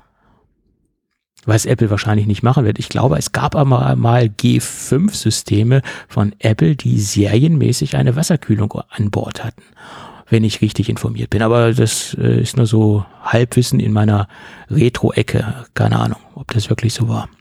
Was Apple wahrscheinlich nicht machen wird. Ich glaube, es gab aber mal G5-Systeme von Apple, die serienmäßig eine Wasserkühlung an Bord hatten. Wenn ich richtig informiert bin. Aber das ist nur so Halbwissen in meiner Retro-Ecke. Keine Ahnung, ob das wirklich so war.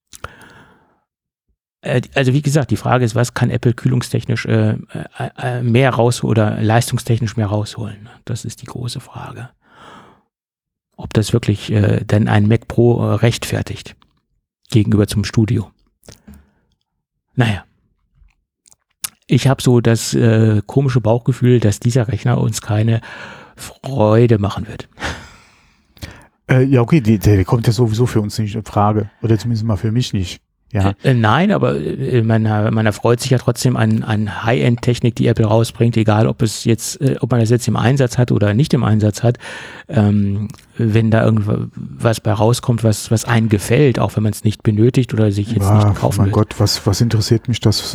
Also wie gesagt, die Frage ist, was kann Apple kühlungstechnisch mehr rausholen oder leistungstechnisch mehr rausholen? Das ist die große Frage. Ob das wirklich denn ein Mac Pro rechtfertigt gegenüber zum Studio. Naja. Ich habe so das komische Bauchgefühl, dass dieser Rechner uns keine Freude machen wird. Ja, okay, der kommt ja sowieso für uns nicht in Frage. Oder zumindest mal für mich nicht. Ja. Nein, aber man erfreut sich ja trotzdem an High-End-Technik, die Apple rausbringt, egal ob man das jetzt im Einsatz hat oder nicht im Einsatz hat. Wenn da irgendwas bei rauskommt, was einem gefällt, auch wenn man es nicht benötigt oder sich jetzt nicht kaufen will. Mein Gott, was interessiert mich, dass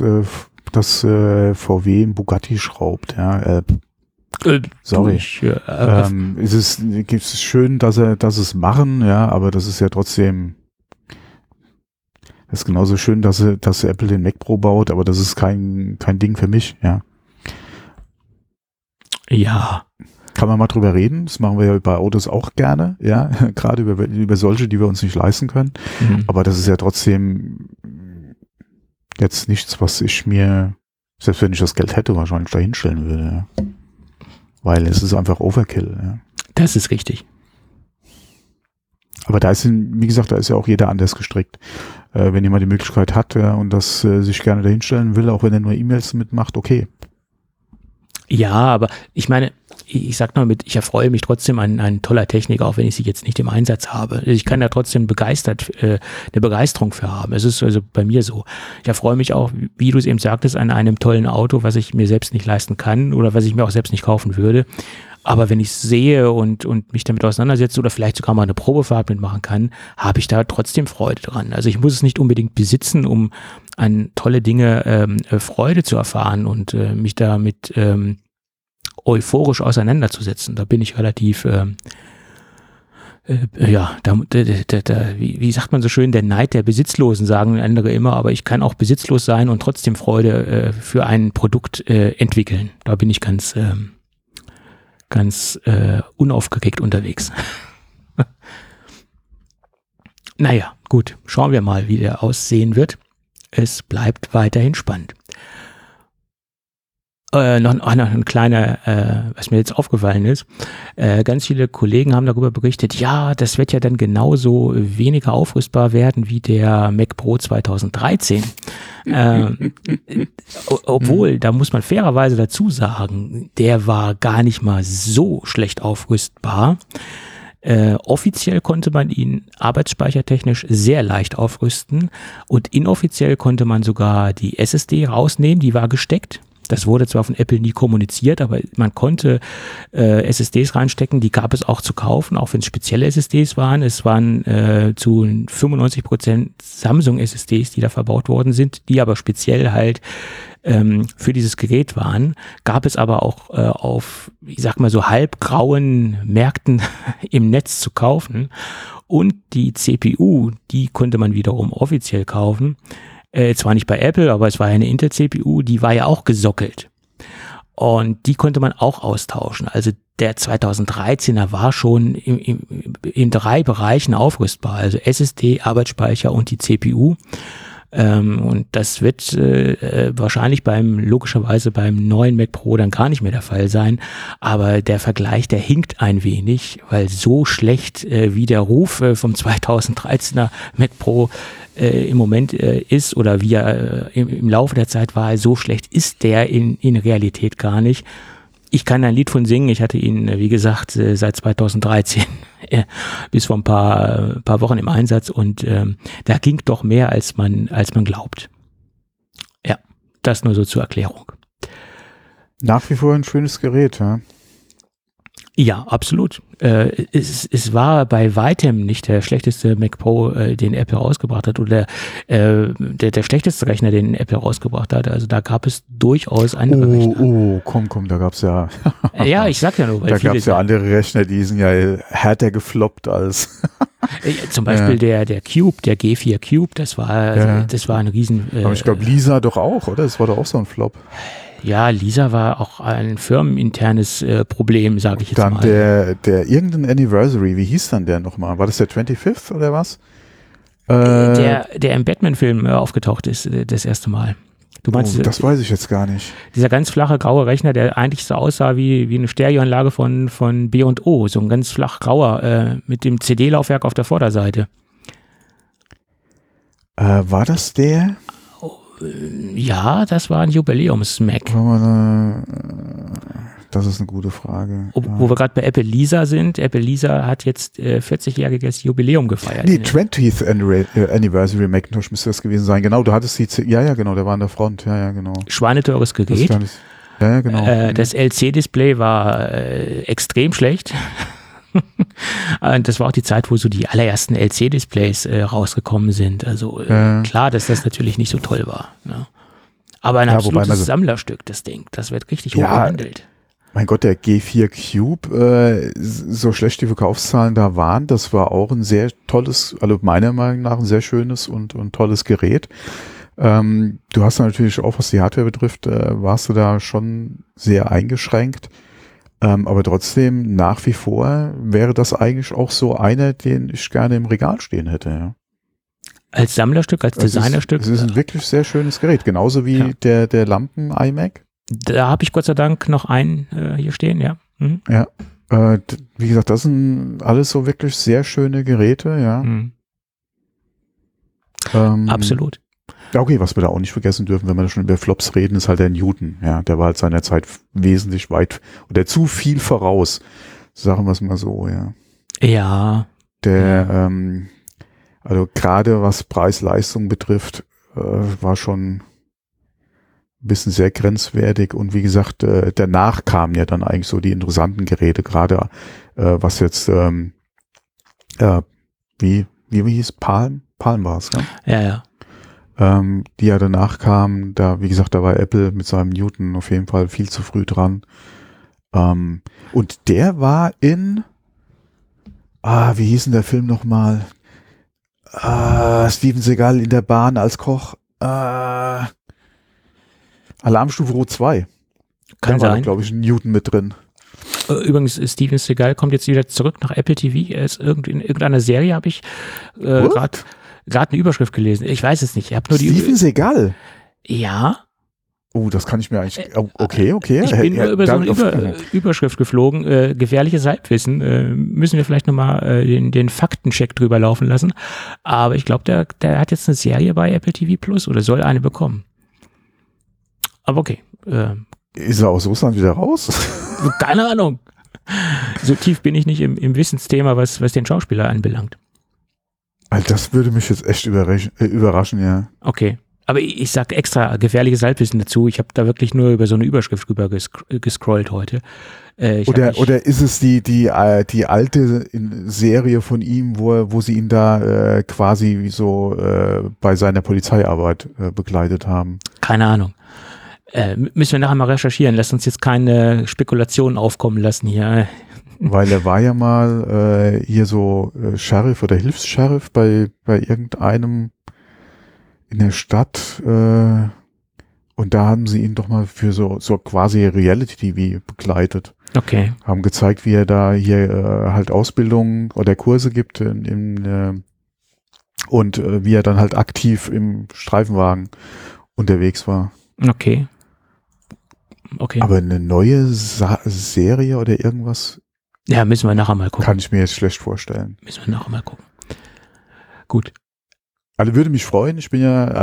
VW einen Bugatti schraubt? Ja, sorry. Es ist schön, dass es machen, ja, aber das ist ja trotzdem. Das ist genauso schön, dass Apple den Mac Pro baut, aber das ist kein Ding für mich, ja. Ja. Kann man mal drüber reden, das machen wir ja bei Autos auch gerne, ja, gerade über solche, die wir uns nicht leisten können, aber das ist ja trotzdem jetzt nichts, was ich mir, selbst wenn ich das Geld hätte, wahrscheinlich da hinstellen würde, ja. Weil es ist einfach Overkill, ja. Das ist richtig. Aber wie gesagt, da ist ja auch jeder anders gestrickt. Wenn jemand die Möglichkeit hat, ja, und das sich gerne dahinstellen will, auch wenn er nur E-Mails mitmacht, okay. Ja, aber ich meine, ich sag mal ich erfreue mich trotzdem an toller Technik, auch wenn ich sie jetzt nicht im Einsatz habe. Ich kann da trotzdem eine Begeisterung für haben. Es ist also bei mir so. Ich erfreue mich auch, wie du es eben sagtest, an einem tollen Auto, was ich mir selbst nicht leisten kann oder was ich mir auch selbst nicht kaufen würde. Aber wenn ich es sehe und mich damit auseinandersetze oder vielleicht sogar mal eine Probefahrt mitmachen kann, habe ich da trotzdem Freude dran. Also ich muss es nicht unbedingt besitzen, um an tolle Dinge Freude zu erfahren und mich damit euphorisch auseinanderzusetzen. Da bin ich relativ, wie sagt man so schön, der Neid der Besitzlosen, sagen andere immer, aber ich kann auch besitzlos sein und trotzdem Freude für ein Produkt entwickeln. Da bin ich ganz unaufgeregt unterwegs. Naja, gut, schauen wir mal, wie der aussehen wird. Es bleibt weiterhin spannend. Noch ein kleiner, was mir jetzt aufgefallen ist, ganz viele Kollegen haben darüber berichtet, ja, das wird ja dann genauso weniger aufrüstbar werden wie der Mac Pro 2013. Obwohl, da muss man fairerweise dazu sagen, der war gar nicht mal so schlecht aufrüstbar. Offiziell konnte man ihn arbeitsspeichertechnisch sehr leicht aufrüsten und inoffiziell konnte man sogar die SSD rausnehmen, die war gesteckt. Das wurde zwar von Apple nie kommuniziert, aber man konnte SSDs reinstecken, die gab es auch zu kaufen, auch wenn es spezielle SSDs waren. Es waren zu 95% Samsung SSDs, die da verbaut worden sind, die aber speziell halt für dieses Gerät waren. Gab es aber auch auf, ich sag mal so halbgrauen Märkten im Netz zu kaufen. Und die CPU, die konnte man wiederum offiziell kaufen. Zwar nicht bei Apple, aber es war ja eine Intel-CPU, die war ja auch gesockelt. Und die konnte man auch austauschen. Also der 2013er war schon in 3 Bereichen aufrüstbar. Also SSD, Arbeitsspeicher und die CPU. Und das wird wahrscheinlich logischerweise beim neuen Mac Pro dann gar nicht mehr der Fall sein. Aber der Vergleich, der hinkt ein wenig, weil so schlecht wie der Ruf vom 2013er Mac Pro im Moment ist oder wie er im Laufe der Zeit war, so schlecht ist der in Realität gar nicht. Ich kann ein Lied von singen. Ich hatte ihn, wie gesagt, seit 2013 bis vor ein paar Wochen im Einsatz und da ging doch mehr, als man glaubt. Ja, das nur so zur Erklärung. Nach wie vor ein schönes Gerät, ja. Ja, absolut. Es war bei weitem nicht der schlechteste Mac Pro, den Apple rausgebracht hat, oder der schlechteste Rechner, den Apple rausgebracht hat. Also da gab es durchaus andere Rechner. Komm, da gab's ja. Ja, ich sag ja nur, weil da gab's ja andere Rechner, die sind ja härter gefloppt als. Zum Beispiel der Cube, der G4 Cube, das war ein Riesen. Aber ich glaube, Lisa doch auch, oder? Das war doch auch so ein Flop. Ja, Lisa war auch ein firmeninternes Problem, sage ich jetzt dann mal. Dann der irgendein Anniversary, wie hieß dann der nochmal? War das der 25th oder was? Der im Batman-Film aufgetaucht ist, das erste Mal. Du meinst, das weiß ich jetzt gar nicht. Dieser ganz flache graue Rechner, der eigentlich so aussah wie eine Stereoanlage von B&O, so ein ganz flach grauer mit dem CD-Laufwerk auf der Vorderseite. War das der? Ja, das war ein Jubiläums-Mac. Das ist eine gute Frage. Wo wir gerade bei Apple Lisa sind. Apple Lisa hat jetzt 40-jähriges Jubiläum gefeiert. Nee, 20th Anniversary Macintosh müsste das gewesen sein. Genau, du hattest genau, der war an der Front. Ja, genau. Schweineteures Gerät. Ja, genau. Das LC-Display war extrem schlecht. Das war auch die Zeit, wo so die allerersten LC-Displays rausgekommen sind. Also klar, dass das natürlich nicht so toll war. Ne? Aber ein absolutes Sammlerstück, das Ding. Das wird richtig hoch gehandelt. Mein Gott, der G4 Cube, so schlecht die Verkaufszahlen da waren, das war auch ein sehr tolles, also meiner Meinung nach ein sehr schönes und tolles Gerät. Du hast natürlich auch, was die Hardware betrifft, warst du da schon sehr eingeschränkt. Aber trotzdem, nach wie vor wäre das eigentlich auch so einer, den ich gerne im Regal stehen hätte. Ja. Als Sammlerstück, als Designerstück? Es ist ein wirklich sehr schönes Gerät, genauso wie der Lampen-iMac. Da habe ich Gott sei Dank noch einen hier stehen, ja. Mhm. Ja, wie gesagt, das sind alles so wirklich sehr schöne Geräte, ja. Mhm. Absolut. Ja, okay, was wir da auch nicht vergessen dürfen, wenn wir schon über Flops reden, ist halt der Newton. Ja, der war halt seiner Zeit wesentlich weit oder zu viel voraus. Sagen wir es mal so, ja. Ja. Also gerade was Preis-Leistung betrifft, war schon ein bisschen sehr grenzwertig und wie gesagt, danach kamen ja dann eigentlich so die interessanten Geräte, gerade was jetzt wie hieß Palm war es, ne? Ja. Die ja danach kamen, da, wie gesagt, da war Apple mit seinem Newton auf jeden Fall viel zu früh dran. Und der war wie hieß denn der Film nochmal? Steven Seagal in der Bahn als Koch. Alarmstufe Rot 2. Kann da war, sein. glaube ich, ein Newton mit drin. Übrigens, Steven Seagal kommt jetzt wieder zurück nach Apple TV. Er ist in irgendeiner Serie, habe ich gerade eine Überschrift gelesen. Ich weiß es nicht. Ich habe nur Steven Seagal? Ja. Oh, das kann ich mir eigentlich... Okay. Ich bin nur über so eine Überschrift geflogen. Gefährliches Halbwissen. Müssen wir vielleicht nochmal den Faktencheck drüber laufen lassen. Aber ich glaube, der hat jetzt eine Serie bei Apple TV Plus oder soll eine bekommen. Aber okay. Ist er aus Russland wieder raus? Keine Ahnung. So tief bin ich nicht im Wissensthema, was den Schauspieler anbelangt. Also das würde mich jetzt echt überraschen, ja. Okay. Aber ich sage extra gefährliches Halbwissen dazu. Ich habe da wirklich nur über so eine Überschrift rüber gescrollt heute. Oder ist es die alte Serie von ihm, wo sie ihn da quasi wie so bei seiner Polizeiarbeit begleitet haben? Keine Ahnung. Müssen wir nachher mal recherchieren. Lass uns jetzt keine Spekulationen aufkommen lassen hier. Weil er war ja mal hier so Sheriff oder Hilfs-Sheriff bei irgendeinem in der Stadt und da haben sie ihn doch mal für so quasi Reality-TV begleitet. Okay. Haben gezeigt, wie er da hier halt Ausbildung oder Kurse gibt und wie er dann halt aktiv im Streifenwagen unterwegs war. Okay. Aber eine neue Serie oder irgendwas? Ja, müssen wir nachher mal gucken. Kann ich mir jetzt schlecht vorstellen. Müssen wir nachher mal gucken. Gut. Also würde mich freuen. Ich bin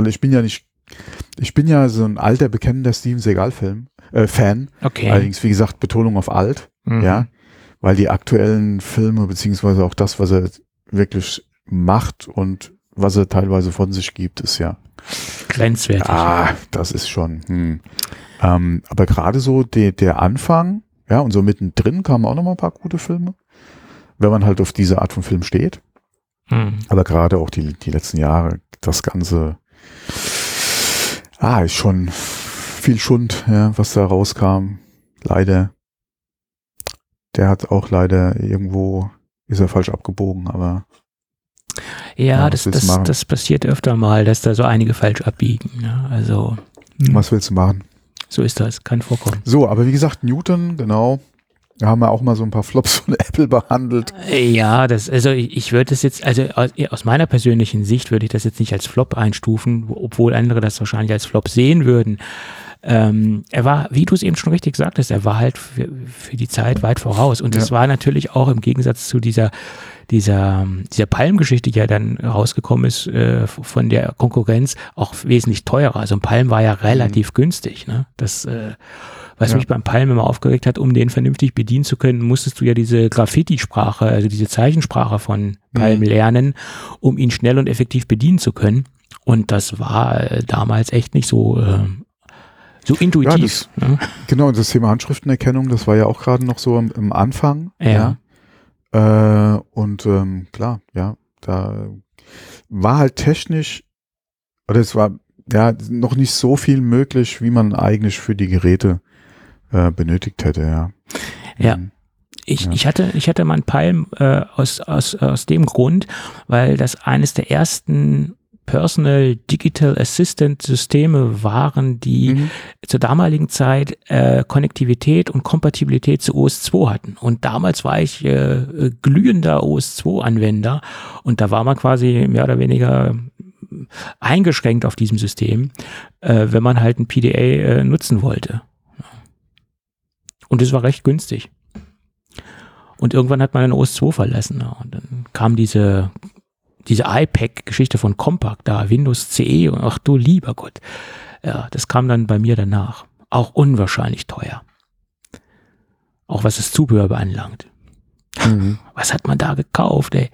ja so ein alter, bekennender Steven Seagal-Fan. Okay. Allerdings, wie gesagt, Betonung auf alt. Mhm. Ja. Weil die aktuellen Filme, beziehungsweise auch das, was er wirklich macht und was er teilweise von sich gibt, ist ja grenzwertig. Das ist schon. Aber gerade so der Anfang, ja, und so mittendrin kamen auch noch mal ein paar gute Filme, wenn man halt auf diese Art von Film steht. Aber gerade auch die letzten Jahre, das Ganze, ist schon viel Schund, ja, was da rauskam. Leider. Der hat auch leider irgendwo, ist er falsch abgebogen, aber. Ja, das passiert öfter mal, dass da so einige falsch abbiegen. Ja, also. Was willst du machen? So ist das, kann vorkommen. So, aber wie gesagt, Newton, genau. Da haben wir auch mal so ein paar Flops von Apple behandelt. Ja, ich würde das jetzt, also aus meiner persönlichen Sicht würde ich das jetzt nicht als Flop einstufen, obwohl andere das wahrscheinlich als Flop sehen würden. Er war, wie du es eben schon richtig sagtest, er war halt für die Zeit weit voraus. Und das war natürlich auch im Gegensatz zu dieser Palm-Geschichte, die ja dann rausgekommen ist, von der Konkurrenz, auch wesentlich teurer. Also ein Palm war ja relativ günstig. Ne? Das, was mich beim Palm immer aufgeregt hat, um den vernünftig bedienen zu können, musstest du ja diese Graffiti-Sprache, also diese Zeichensprache von Palm lernen, um ihn schnell und effektiv bedienen zu können. Und das war damals echt nicht so intuitiv. Ja, genau, und das Thema Handschriftenerkennung, das war ja auch gerade noch so im Anfang. Ja. Klar, ja, da war halt technisch, oder es war ja noch nicht so viel möglich, wie man eigentlich für die Geräte benötigt hätte, ja. Ja. Ich hatte mal einen Palm aus dem Grund, weil das eines der ersten Personal Digital Assistant Systeme waren, die zur damaligen Zeit Konnektivität und Kompatibilität zu OS 2 hatten. Und damals war ich glühender OS 2 Anwender und da war man quasi mehr oder weniger eingeschränkt auf diesem System, wenn man halt ein PDA nutzen wollte. Und es war recht günstig. Und irgendwann hat man den OS 2 verlassen. Und dann kam diese diese iPack-Geschichte von Compaq da, Windows CE, ach du lieber Gott. Ja, das kam dann bei mir danach. Auch unwahrscheinlich teuer. Auch was das Zubehör beanlangt. Mhm. Was hat man da gekauft, ey?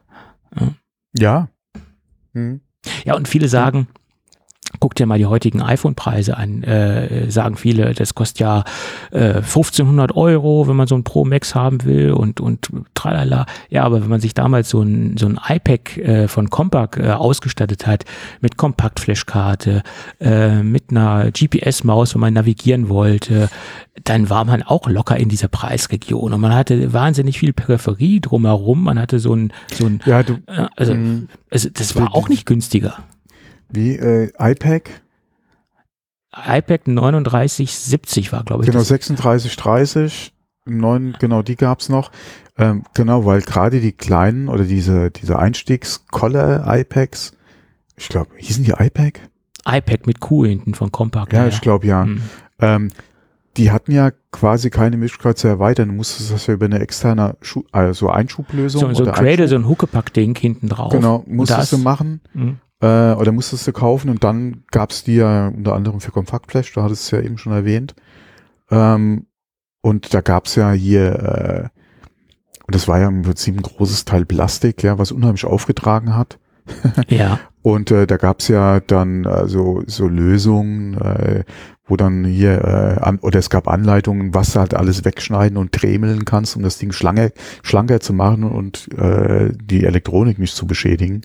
Ja. Mhm. Ja, und viele sagen, guck dir mal die heutigen iPhone-Preise an, sagen viele, das kostet ja 1.500 €, wenn man so ein Pro Max haben will und tralala. Ja, aber wenn man sich damals so ein iPack von Compaq ausgestattet hat, mit Kompaktflashkarte, mit einer GPS-Maus, wenn man navigieren wollte, dann war man auch locker in dieser Preisregion und man hatte wahnsinnig viel Peripherie drumherum, man hatte Ja, das war auch nicht günstiger. Wie iPack? iPack 3970 war, glaube ich. Genau, 3630, 9, genau, die gab's noch. Genau, weil gerade die kleinen oder diese Einstiegs-Collar-iPacs, ich glaube, hießen die iPack? iPack mit Q hinten von Compaq. Ja, ich glaube, ja. Mhm. Die hatten ja quasi keine Möglichkeit zu erweitern. Du musstest das ja über eine externe Einschublösung So ein Cradle, so ein Huckepack-Ding hinten drauf. Genau, musstest du machen. Oder musstest du kaufen und dann gab's die ja unter anderem für Kompaktflash, du hattest es ja eben schon erwähnt. Und da gab's ja hier, und das war ja im Prinzip ein großes Teil Plastik, ja, was unheimlich aufgetragen hat. Ja. Und da gab's ja dann so Lösungen, wo dann hier, oder es gab Anleitungen, was du halt alles wegschneiden und tremeln kannst, um das Ding schlanker zu machen und die Elektronik nicht zu beschädigen.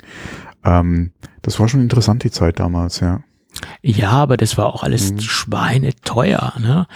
Das war schon interessant, die Zeit damals, ja. Ja, aber das war auch alles schweineteuer, ne?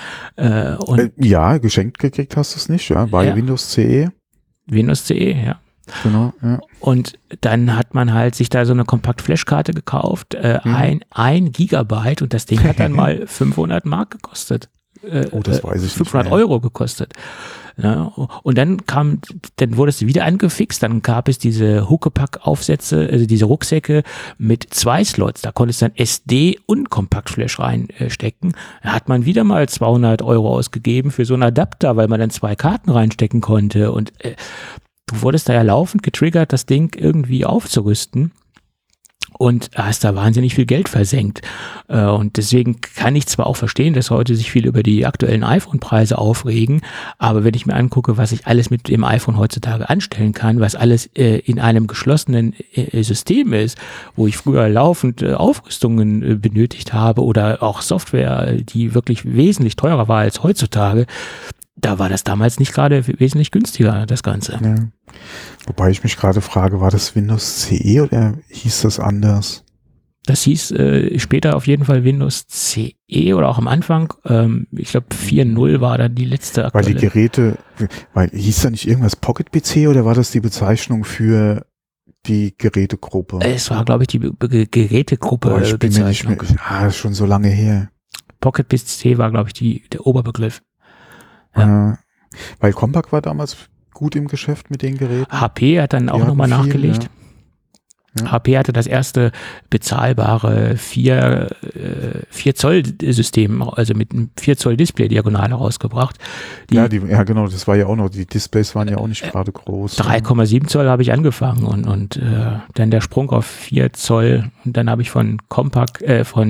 Ja, geschenkt gekriegt hast du es nicht, ja, bei Windows CE. Windows CE, ja. Genau, ja. Und dann hat man halt sich da so eine Kompakt-Flashkarte gekauft, ein Gigabyte und das Ding hat dann mal 500 Mark gekostet. Das weiß ich 500 nicht mehr. € gekostet. Ja, und dann wurde es wieder angefixt, dann gab es diese Huckepack-Aufsätze, also diese Rucksäcke mit 2 Slots, da konntest du dann SD und Kompaktflash reinstecken. Da hat man wieder mal 200 € ausgegeben für so einen Adapter, weil man dann 2 Karten reinstecken konnte und du wurdest da ja laufend getriggert, das Ding irgendwie aufzurüsten. Und hast da wahnsinnig viel Geld versenkt. Und deswegen kann ich zwar auch verstehen, dass heute sich viele über die aktuellen iPhone-Preise aufregen, aber wenn ich mir angucke, was ich alles mit dem iPhone heutzutage anstellen kann, was alles in einem geschlossenen System ist, wo ich früher laufend Aufrüstungen benötigt habe oder auch Software, die wirklich wesentlich teurer war als heutzutage, da war das damals nicht gerade wesentlich günstiger, das Ganze. Ja. Wobei ich mich gerade frage, war das Windows CE oder hieß das anders? Das hieß später auf jeden Fall Windows CE oder auch am Anfang. Ich glaube 4.0 war dann die letzte aktuelle. Weil die Geräte, hieß da nicht irgendwas Pocket PC oder war das die Bezeichnung für die Gerätegruppe? Es war, glaube ich, die Gerätegruppe ich bin mir nicht mehr, ist schon so lange her. Pocket PC war, glaube ich, der Oberbegriff. Ja. Weil Compaq war damals gut im Geschäft mit den Geräten. HP hat dann auch nochmal nachgelegt. Ja. HP hatte das erste bezahlbare 4 Zoll System, also mit einem 4 Zoll Display Diagonale rausgebracht. Genau, das war ja auch noch, die Displays waren ja auch nicht gerade groß. 3,7 Zoll habe ich angefangen und dann der Sprung auf 4 Zoll und dann habe ich von Compaq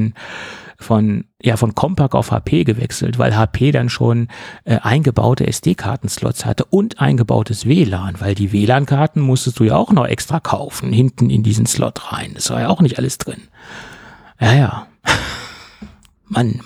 auf HP gewechselt, weil HP dann schon eingebaute SD-Karten-Slots hatte und eingebautes WLAN, weil die WLAN-Karten musstest du ja auch noch extra kaufen, hinten in diesen Slot rein. Das war ja auch nicht alles drin. Ja. Mann.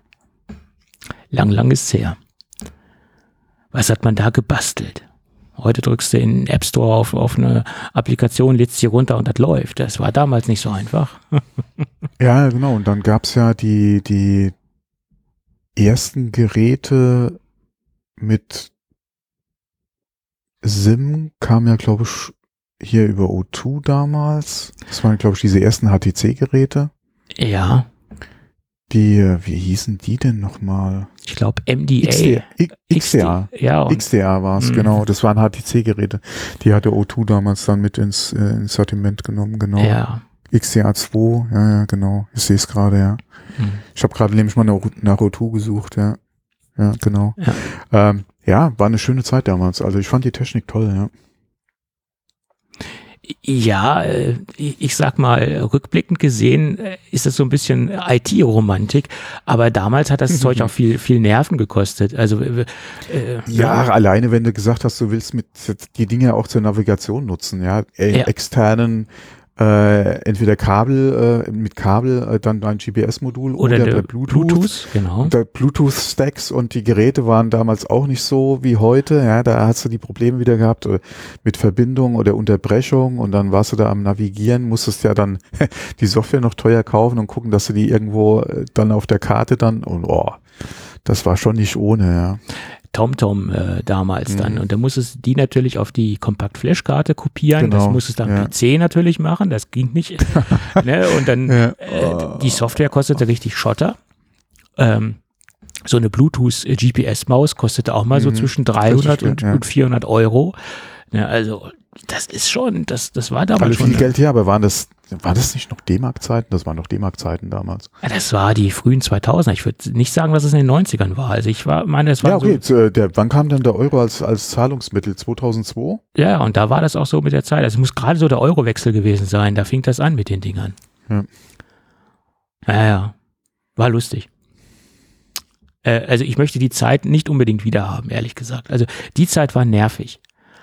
Lang ist's her. Was hat man da gebastelt? Heute drückst du in den App Store auf eine Applikation, lädst sie runter und das läuft. Das war damals nicht so einfach. Ja, genau. Und dann gab's ja die ersten Geräte mit SIM, kam ja, glaube ich, hier über O2 damals. Das waren, glaube ich, diese ersten HTC-Geräte. Ja. Wie hießen die denn nochmal? Ich glaube MDA. XDR. Ja, XDR war es, genau. Das waren HTC-Geräte. Die hatte O2 damals dann mit ins Sortiment genommen, genau. Ja. XDR 2, ja, genau. Ich sehe es gerade, ja. Ich habe gerade nämlich mal nach O2 gesucht, ja. Ja, genau. Ja. War eine schöne Zeit damals. Also ich fand die Technik toll, ja. Ja, ich sag mal, rückblickend gesehen ist das so ein bisschen IT-Romantik, aber damals hat das Zeug auch viel Nerven gekostet. Also alleine wenn du gesagt hast, du willst die Dinge auch zur Navigation nutzen, externen entweder Kabel, mit Kabel, dann ein GPS-Modul oder der Bluetooth. Genau. Der Bluetooth-Stacks und die Geräte waren damals auch nicht so wie heute. Ja, da hast du die Probleme wieder gehabt mit Verbindung oder Unterbrechung und dann warst du da am Navigieren, musstest ja dann die Software noch teuer kaufen und gucken, dass du die irgendwo dann auf der Karte dann und das war schon nicht ohne, ja. TomTom damals dann. Und da musstest du die natürlich auf die Kompakt-Flash-Karte kopieren. Genau, das musstest du am PC natürlich machen. Das ging nicht. Ne? Und dann die Software kostete richtig Schotter. So eine Bluetooth-GPS-Maus kostete auch mal so zwischen 300 und 400 Euro. Ja, also das ist schon, das war damals schon. Viel Geld, ja, aber war das nicht noch D-Mark-Zeiten? Das waren noch D-Mark-Zeiten damals. Ja, das war die frühen 2000er. Ich würde nicht sagen, dass es in den 90ern war. Also das war okay. So. Wann kam denn der Euro als Zahlungsmittel? 2002? Ja, und da war das auch so mit der Zeit. Also es muss gerade so der Eurowechsel gewesen sein. Da fing das an mit den Dingern. Ja. War lustig. Also ich möchte die Zeit nicht unbedingt wieder haben, ehrlich gesagt. Also die Zeit war nervig.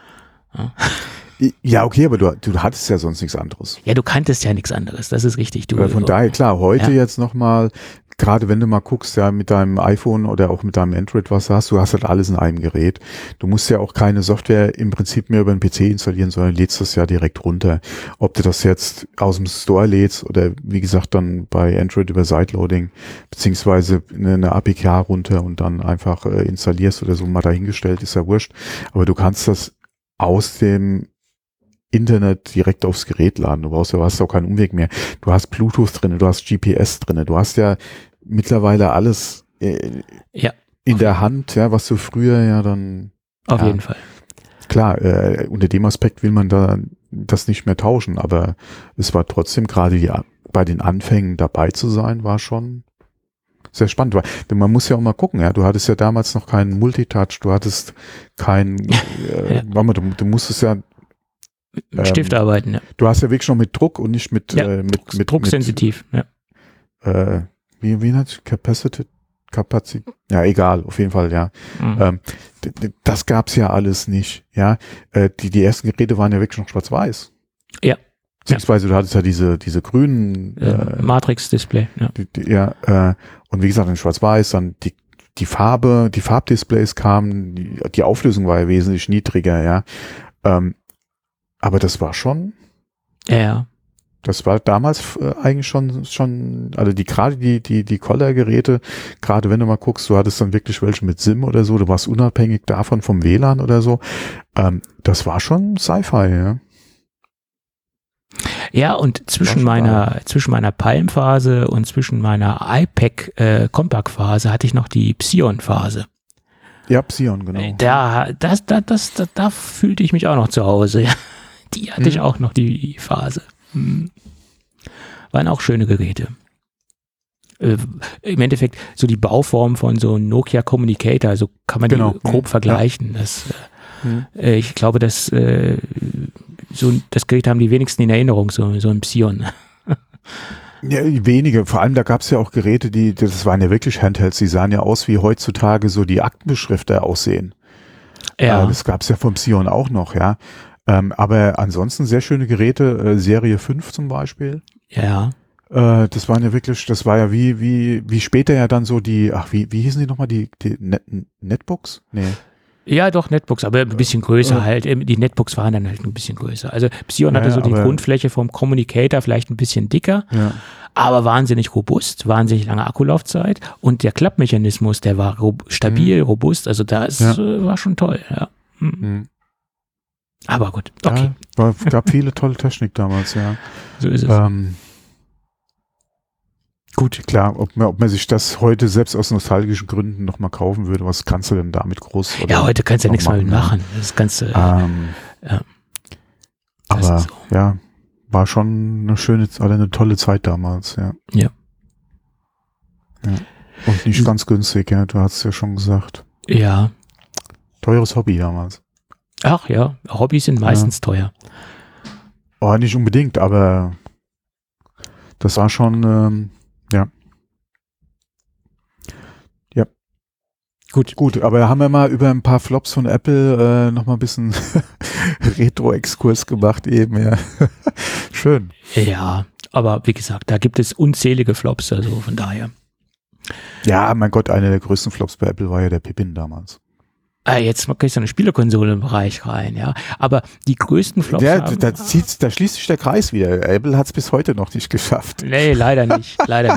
Ja, okay, aber du hattest ja sonst nichts anderes. Ja, du kanntest ja nichts anderes, das ist richtig. Von daher, klar, heute jetzt nochmal, gerade wenn du mal guckst, ja, mit deinem iPhone oder auch mit deinem Android, was du hast halt alles in einem Gerät. Du musst ja auch keine Software im Prinzip mehr über den PC installieren, sondern lädst das ja direkt runter. Ob du das jetzt aus dem Store lädst oder wie gesagt dann bei Android über Sideloading, beziehungsweise eine APK runter und dann einfach installierst oder so, mal dahingestellt, ist ja wurscht. Aber du kannst das aus dem Internet direkt aufs Gerät laden. Du hast auch keinen Umweg mehr. Du hast Bluetooth drin, du hast GPS drin, du hast ja mittlerweile alles in der Hand, ja, was du früher ja dann... Auf jeden Fall. Klar, unter dem Aspekt will man da das nicht mehr tauschen, aber es war trotzdem gerade bei den Anfängen dabei zu sein, war schon sehr spannend. Denn man muss ja auch mal gucken, ja, du hattest ja damals noch keinen Multitouch, du hattest keinen, du musstest ja mit Stift arbeiten, ja. Du hast ja wirklich noch mit Druck und nicht mit drucksensitiv, ja. Wie nennt es? Kapazität? Ja, egal, auf jeden Fall, ja. Das gab's ja alles nicht, ja. Die ersten Geräte waren ja wirklich noch schwarz-weiß. Ja. Beziehungsweise du hattest ja diese grünen Matrix-Display, ja. Und wie gesagt, in schwarz-weiß, dann die Farbdisplays kamen, die Auflösung war ja wesentlich niedriger, ja. Aber das war schon. Ja. Das war damals eigentlich schon, also die Collar-Geräte, gerade wenn du mal guckst, du hattest dann wirklich welche mit SIM oder so, du warst unabhängig davon vom WLAN oder so. Das war schon Sci-Fi, ja. Ja, und zwischen meiner Palm-Phase und zwischen meiner iPad Compact-Phase hatte ich noch die Psion-Phase. Ja, Psion, genau. Da fühlte ich mich auch noch zu Hause. Die hatte ich auch noch, die Phase. Waren auch schöne Geräte. Im Endeffekt so die Bauform von so einem Nokia Communicator, also kann man die grob vergleichen. Ja. Ich glaube, das Gerät haben die wenigsten in Erinnerung, so ein Psion. Ja, wenige. Vor allem, da gab es ja auch Geräte, das waren ja wirklich Handhelds, die sahen ja aus, wie heutzutage so die Aktenbeschrifter aussehen. Ja. Das gab es ja vom Psion auch noch, ja. Aber ansonsten sehr schöne Geräte, Serie 5 zum Beispiel. Ja. Das waren ja wirklich, das war ja wie später ja dann so wie hießen die nochmal, die Netbooks? Nee. Ja, doch, Netbooks, aber ein bisschen größer halt. Die Netbooks waren dann halt ein bisschen größer. Also Psion hatte so die Grundfläche vom Communicator, vielleicht ein bisschen dicker, aber wahnsinnig robust, wahnsinnig lange Akkulaufzeit und der Klappmechanismus, der war stabil, robust, also das war schon toll, ja. Aber gut, okay. Ja, gab viele tolle Technik damals, ja. So ist es. Gut, klar, ob man sich das heute selbst aus nostalgischen Gründen nochmal kaufen würde, was kannst du denn damit groß? Ja, heute kannst du ja nichts mehr machen. Das Ganze. Aber so. Ja, war schon eine tolle Zeit damals, ja. Ja. Und nicht ganz günstig, ja, du hast es ja schon gesagt. Ja. Teures Hobby damals. Ach ja, Hobbys sind meistens teuer. Oh, nicht unbedingt, aber das war schon, ja. Ja. Gut, aber haben wir mal über ein paar Flops von Apple noch mal ein bisschen Retro-Exkurs gemacht eben, ja. Schön. Ja, aber wie gesagt, da gibt es unzählige Flops, also von daher. Ja, mein Gott, einer der größten Flops bei Apple war ja der Pippin damals. Jetzt kriegst du eine Spielekonsole im Bereich rein, ja. Aber die größten Flops da schließt sich der Kreis wieder. Apple hat es bis heute noch nicht geschafft. Nee, leider nicht.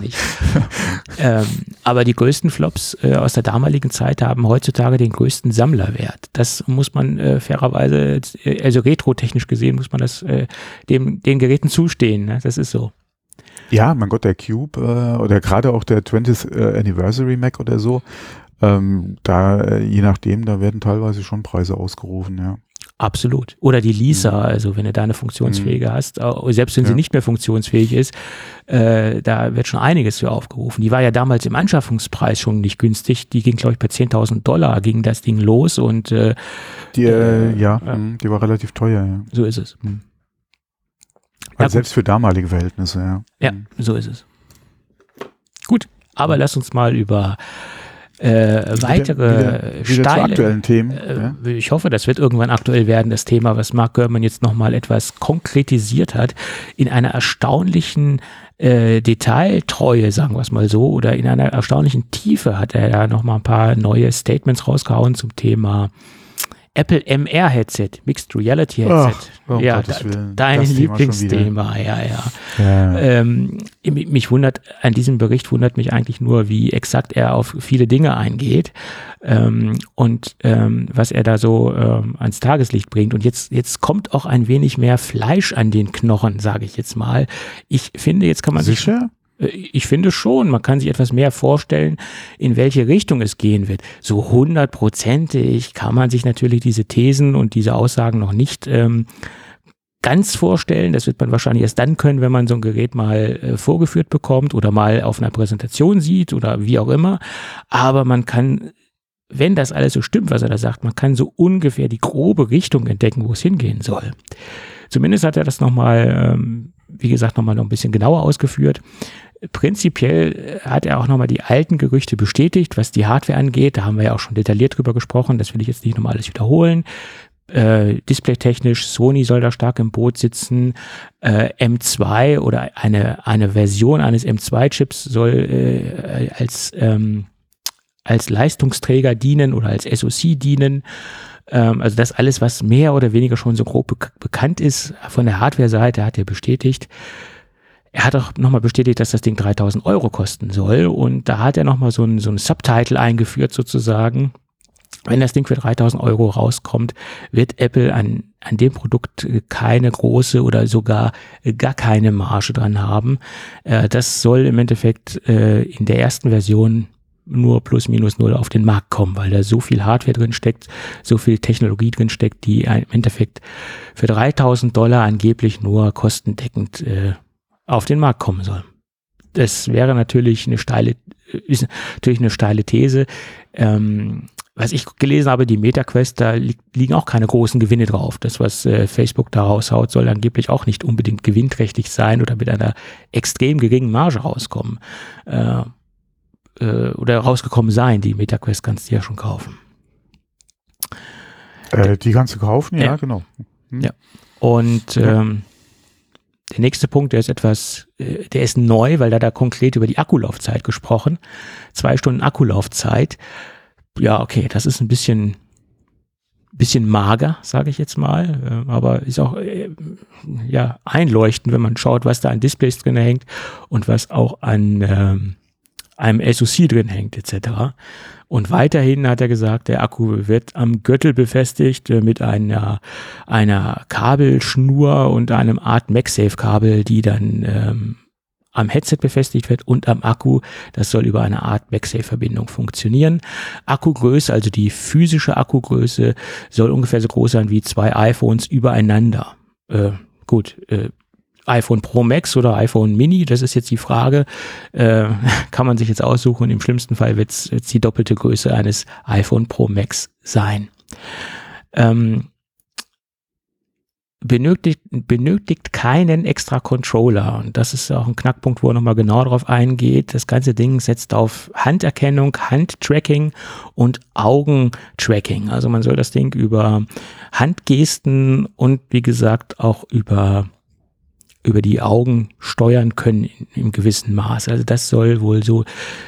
Aber die größten Flops aus der damaligen Zeit haben heutzutage den größten Sammlerwert. Das muss man fairerweise, also retrotechnisch gesehen, muss man das den Geräten zustehen. Ne? Das ist so. Ja, mein Gott, der Cube oder gerade auch der 20th Anniversary Mac oder so, je nachdem, da werden teilweise schon Preise ausgerufen, ja. Absolut. Oder die Lisa, also wenn du da eine funktionsfähige hast, selbst wenn sie nicht mehr funktionsfähig ist, da wird schon einiges für aufgerufen. Die war ja damals im Anschaffungspreis schon nicht günstig. Die ging, glaube ich, bei $10.000 ging das Ding los und die war relativ teuer, ja. So ist es. Also selbst für damalige Verhältnisse, ja. Ja, so ist es. Gut, aber lass uns mal über weitere steile aktuellen Themen. Ich hoffe, das wird irgendwann aktuell werden, das Thema, was Mark Gurman jetzt nochmal etwas konkretisiert hat, in einer erstaunlichen Detailtreue, sagen wir es mal so, oder in einer erstaunlichen Tiefe hat er da nochmal ein paar neue Statements rausgehauen zum Thema Apple MR Headset, Mixed Reality Headset. Ja, dein Lieblingsthema, ja. Mich wundert, an diesem Bericht wundert mich eigentlich nur, wie exakt er auf viele Dinge eingeht und was er da so ans Tageslicht bringt. Und jetzt kommt auch ein wenig mehr Fleisch an den Knochen, sage ich jetzt mal. Ich finde, jetzt kann man Sicher? Ich finde schon, man kann sich etwas mehr vorstellen, in welche Richtung es gehen wird. So 100%ig kann man sich natürlich diese Thesen und diese Aussagen noch nicht ganz vorstellen. Das wird man wahrscheinlich erst dann können, wenn man so ein Gerät mal vorgeführt bekommt oder mal auf einer Präsentation sieht oder wie auch immer. Aber man kann, wenn das alles so stimmt, was er da sagt, man kann so ungefähr die grobe Richtung entdecken, wo es hingehen soll. Zumindest hat er das nochmal, wie gesagt, nochmal noch ein bisschen genauer ausgeführt. Prinzipiell hat er auch nochmal die alten Gerüchte bestätigt, was die Hardware angeht. Da haben wir ja auch schon detailliert drüber gesprochen. Das will ich jetzt nicht nochmal alles wiederholen. Displaytechnisch, Sony soll da stark im Boot sitzen. M2 oder eine Version eines M2-Chips soll als Leistungsträger dienen oder als SoC dienen. Also das alles, was mehr oder weniger schon so grob bekannt ist von der Hardware-Seite, hat er bestätigt. Er hat auch nochmal bestätigt, dass das Ding 3.000 € kosten soll und da hat er nochmal so ein Subtitle eingeführt sozusagen. Wenn das Ding für 3.000 € rauskommt, wird Apple an dem Produkt keine große oder sogar gar keine Marge dran haben. Das soll im Endeffekt in der ersten Version nur plus minus null auf den Markt kommen, weil da so viel Hardware drin steckt, so viel Technologie drin steckt, die im Endeffekt für 3.000 $ angeblich nur kostendeckend auf den Markt kommen soll. Das wäre natürlich eine steile These. Was ich gelesen habe, die MetaQuest, da liegen auch keine großen Gewinne drauf. Das, was Facebook da raushaut, soll angeblich auch nicht unbedingt gewinnträchtig sein oder mit einer extrem geringen Marge rauskommen. Oder rausgekommen sein. Die MetaQuest kannst du ja schon kaufen. Die kannst du kaufen, ja, genau. Ja. Und der nächste Punkt, der ist neu, weil da konkret über die Akkulaufzeit gesprochen. 2 Stunden Akkulaufzeit. Ja, okay, das ist ein bisschen mager, sage ich jetzt mal, aber ist auch einleuchtend, wenn man schaut, was da an Displays drin hängt und was auch an einem SoC drin hängt etc. Und weiterhin hat er gesagt, der Akku wird am Gürtel befestigt mit einer Kabelschnur und einem Art MagSafe-Kabel, die dann am Headset befestigt wird und am Akku. Das soll über eine Art MagSafe-Verbindung funktionieren. Akkugröße, also die physische Akkugröße, soll ungefähr so groß sein wie 2 iPhones übereinander. iPhone Pro Max oder iPhone Mini, das ist jetzt die Frage, kann man sich jetzt aussuchen. Im schlimmsten Fall wird es die doppelte Größe eines iPhone Pro Max sein. benötigt keinen extra Controller. Und das ist auch ein Knackpunkt, wo er nochmal genau darauf eingeht. Das ganze Ding setzt auf Handerkennung, Handtracking und Augentracking. Also man soll das Ding über Handgesten und wie gesagt auch über die Augen steuern können im gewissen Maß. Also das soll wohl so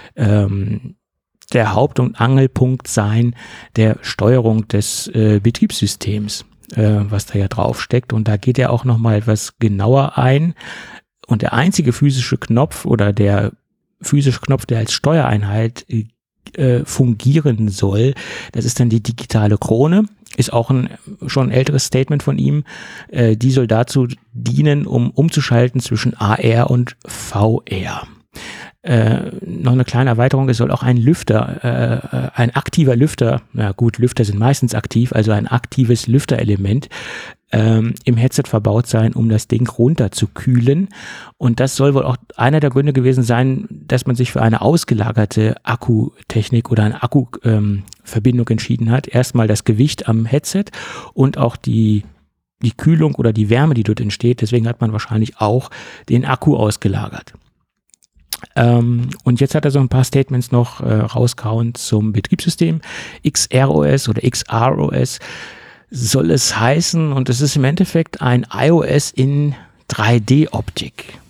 der Haupt- und Angelpunkt sein der Steuerung des Betriebssystems, was da ja draufsteckt. Und da geht er auch nochmal etwas genauer ein. Und der einzige physische Knopf oder der physische Knopf, der als Steuereinheit fungieren soll, das ist dann die digitale Krone. Ist auch schon ein älteres Statement von ihm. Die soll dazu dienen, um umzuschalten zwischen AR und VR. Noch eine kleine Erweiterung, es soll auch ein Lüfter, ein aktiver Lüfter, na gut, Lüfter sind meistens aktiv, also ein aktives Lüfterelement im Headset verbaut sein, um das Ding runterzukühlen. Und das soll wohl auch einer der Gründe gewesen sein, dass man sich für eine ausgelagerte Akkutechnik oder eine Akkuverbindung entschieden hat. Erstmal das Gewicht am Headset und auch die Kühlung oder die Wärme, die dort entsteht. Deswegen hat man wahrscheinlich auch den Akku ausgelagert. Und jetzt hat er so ein paar Statements noch rausgehauen zum Betriebssystem. XROS oder XROS soll es heißen, und es ist im Endeffekt ein iOS in 3D-Optik.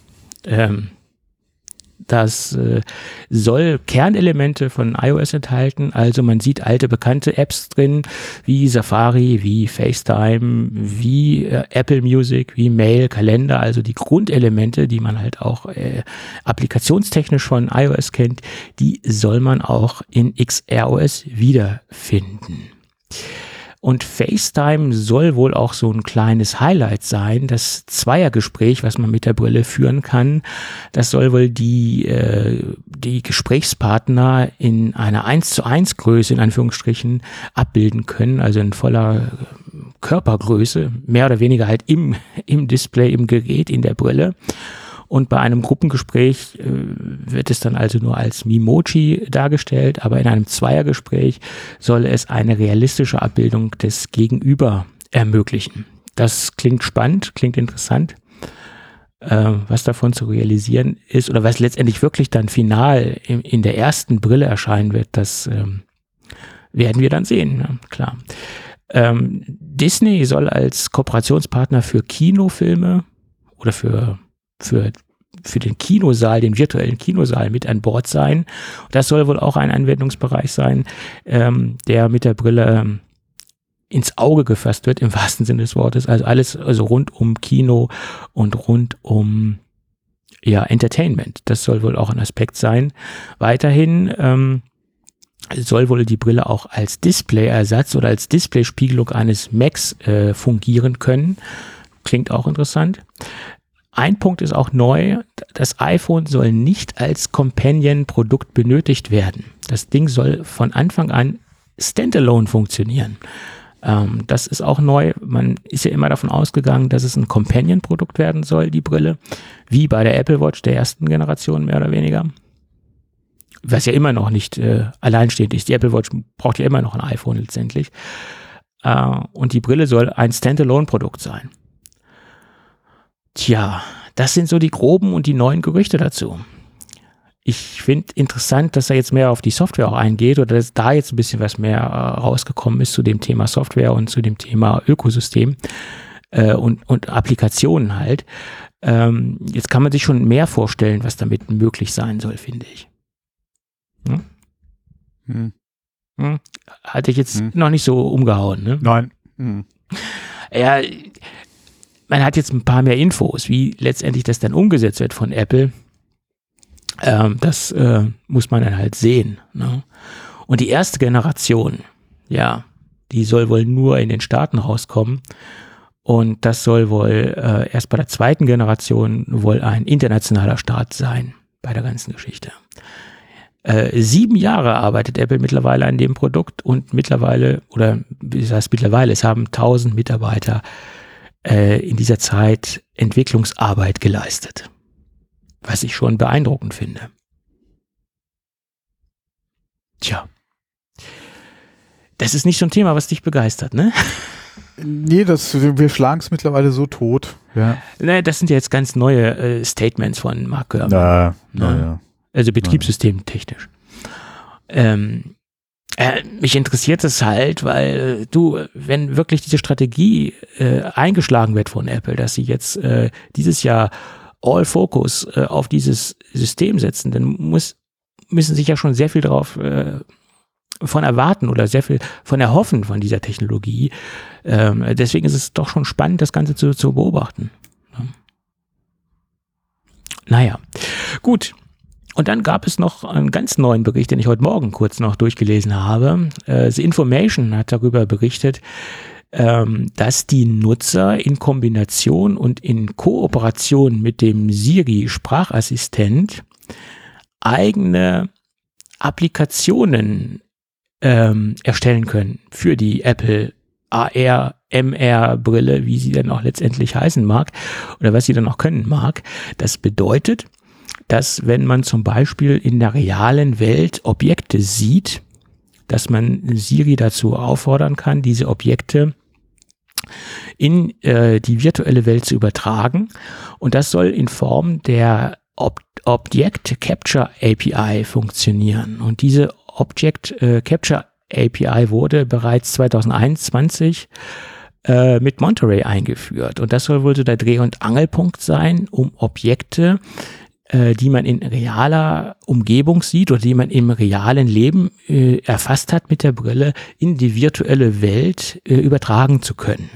Das soll Kernelemente von iOS enthalten, also man sieht alte bekannte Apps drin, wie Safari, wie FaceTime, wie Apple Music, wie Mail, Kalender, also die Grundelemente, die man halt auch applikationstechnisch von iOS kennt, die soll man auch in XROS wiederfinden. Und FaceTime soll wohl auch so ein kleines Highlight sein, das Zweiergespräch, was man mit der Brille führen kann. Das soll wohl die Gesprächspartner in einer 1:1 Größe, in Anführungsstrichen, abbilden können, also in voller Körpergröße, mehr oder weniger halt im Display, im Gerät, in der Brille. Und bei einem Gruppengespräch wird es dann also nur als Memoji dargestellt, aber in einem Zweiergespräch soll es eine realistische Abbildung des Gegenüber ermöglichen. Das klingt spannend, klingt interessant. Was davon zu realisieren ist oder was letztendlich wirklich dann final in der ersten Brille erscheinen wird, das werden wir dann sehen, ja, klar. Disney soll als Kooperationspartner für Kinofilme oder für den Kinosaal, den virtuellen Kinosaal mit an Bord sein. Das soll wohl auch ein Anwendungsbereich sein, der mit der Brille ins Auge gefasst wird, im wahrsten Sinne des Wortes. Also alles rund um Kino und rund um Entertainment. Das soll wohl auch ein Aspekt sein. Weiterhin soll wohl die Brille auch als Displayersatz oder als Displayspiegelung eines Macs fungieren können. Klingt auch interessant. Ein Punkt ist auch neu, das iPhone soll nicht als Companion-Produkt benötigt werden. Das Ding soll von Anfang an standalone funktionieren. Das ist auch neu. Man ist ja immer davon ausgegangen, dass es ein Companion-Produkt werden soll, die Brille, wie bei der Apple Watch der ersten Generation mehr oder weniger. Was ja immer noch nicht alleinstehend ist. Die Apple Watch braucht ja immer noch ein iPhone letztendlich. Und die Brille soll ein Standalone-Produkt sein. Tja, das sind so die groben und die neuen Gerüchte dazu. Ich finde interessant, dass er jetzt mehr auf die Software auch eingeht oder dass da jetzt ein bisschen was mehr rausgekommen ist zu dem Thema Software und zu dem Thema Ökosystem und Applikationen halt. Jetzt kann man sich schon mehr vorstellen, was damit möglich sein soll, finde ich. Hatte ich jetzt noch nicht so umgehauen, ne? Nein. Ja, man hat jetzt ein paar mehr Infos, wie letztendlich das dann umgesetzt wird von Apple. Das muss man dann halt sehen. Ne? Und die erste Generation, ja, die soll wohl nur in den Staaten rauskommen. Und das soll wohl erst bei der zweiten Generation wohl ein internationaler Start sein bei der ganzen Geschichte. 7 Jahre arbeitet Apple mittlerweile an dem Produkt und mittlerweile, oder wie heißt mittlerweile, es haben 1000 Mitarbeiter in dieser Zeit Entwicklungsarbeit geleistet. Was ich schon beeindruckend finde. Tja. Das ist nicht so ein Thema, was dich begeistert, ne? Nee, wir schlagen es mittlerweile so tot. Ja. Naja, das sind ja jetzt ganz neue Statements von Mark Gurman. Ja. Also betriebssystemtechnisch. Mich interessiert es halt, weil wenn wirklich diese Strategie eingeschlagen wird von Apple, dass sie jetzt dieses Jahr All Focus auf dieses System setzen, dann müssen sich ja schon sehr viel darauf von erwarten oder sehr viel von erhoffen von dieser Technologie. Deswegen ist es doch schon spannend, das Ganze zu beobachten. Naja, gut. Und dann gab es noch einen ganz neuen Bericht, den ich heute Morgen kurz noch durchgelesen habe. The Information hat darüber berichtet, dass die Nutzer in Kombination und in Kooperation mit dem Siri-Sprachassistent eigene Applikationen erstellen können für die Apple AR, MR-Brille, wie sie dann auch letztendlich heißen mag oder was sie dann auch können mag. Das bedeutet, dass wenn man zum Beispiel in der realen Welt Objekte sieht, dass man Siri dazu auffordern kann, diese Objekte in die virtuelle Welt zu übertragen. Und das soll in Form der Object Capture API funktionieren. Und diese Object Capture API wurde bereits 2021 mit Monterey eingeführt. Und das soll wohl so der Dreh- und Angelpunkt sein, um Objekte, die man in realer Umgebung sieht oder die man im realen Leben erfasst hat mit der Brille, in die virtuelle Welt übertragen zu können.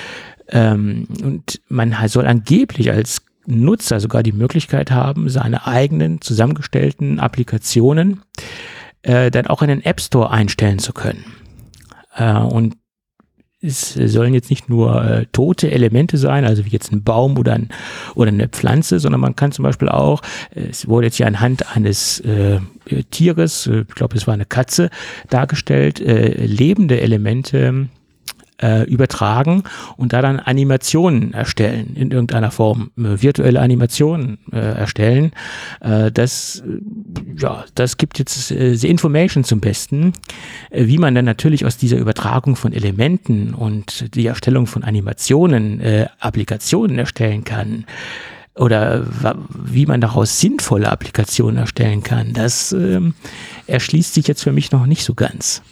Und man soll angeblich als Nutzer sogar die Möglichkeit haben, seine eigenen zusammengestellten Applikationen dann auch in den App Store einstellen zu können. Und es sollen jetzt nicht nur tote Elemente sein, also wie jetzt ein Baum oder eine Pflanze, sondern man kann zum Beispiel auch, es wurde jetzt hier anhand eines Tieres, ich glaube es war eine Katze, dargestellt, lebende Elemente übertragen und da dann Animationen erstellen, in irgendeiner Form, virtuelle Animationen erstellen. Das gibt jetzt The Information zum Besten, wie man dann natürlich aus dieser Übertragung von Elementen und die Erstellung von Animationen Applikationen erstellen kann oder wie man daraus sinnvolle Applikationen erstellen kann. Das erschließt sich jetzt für mich noch nicht so ganz.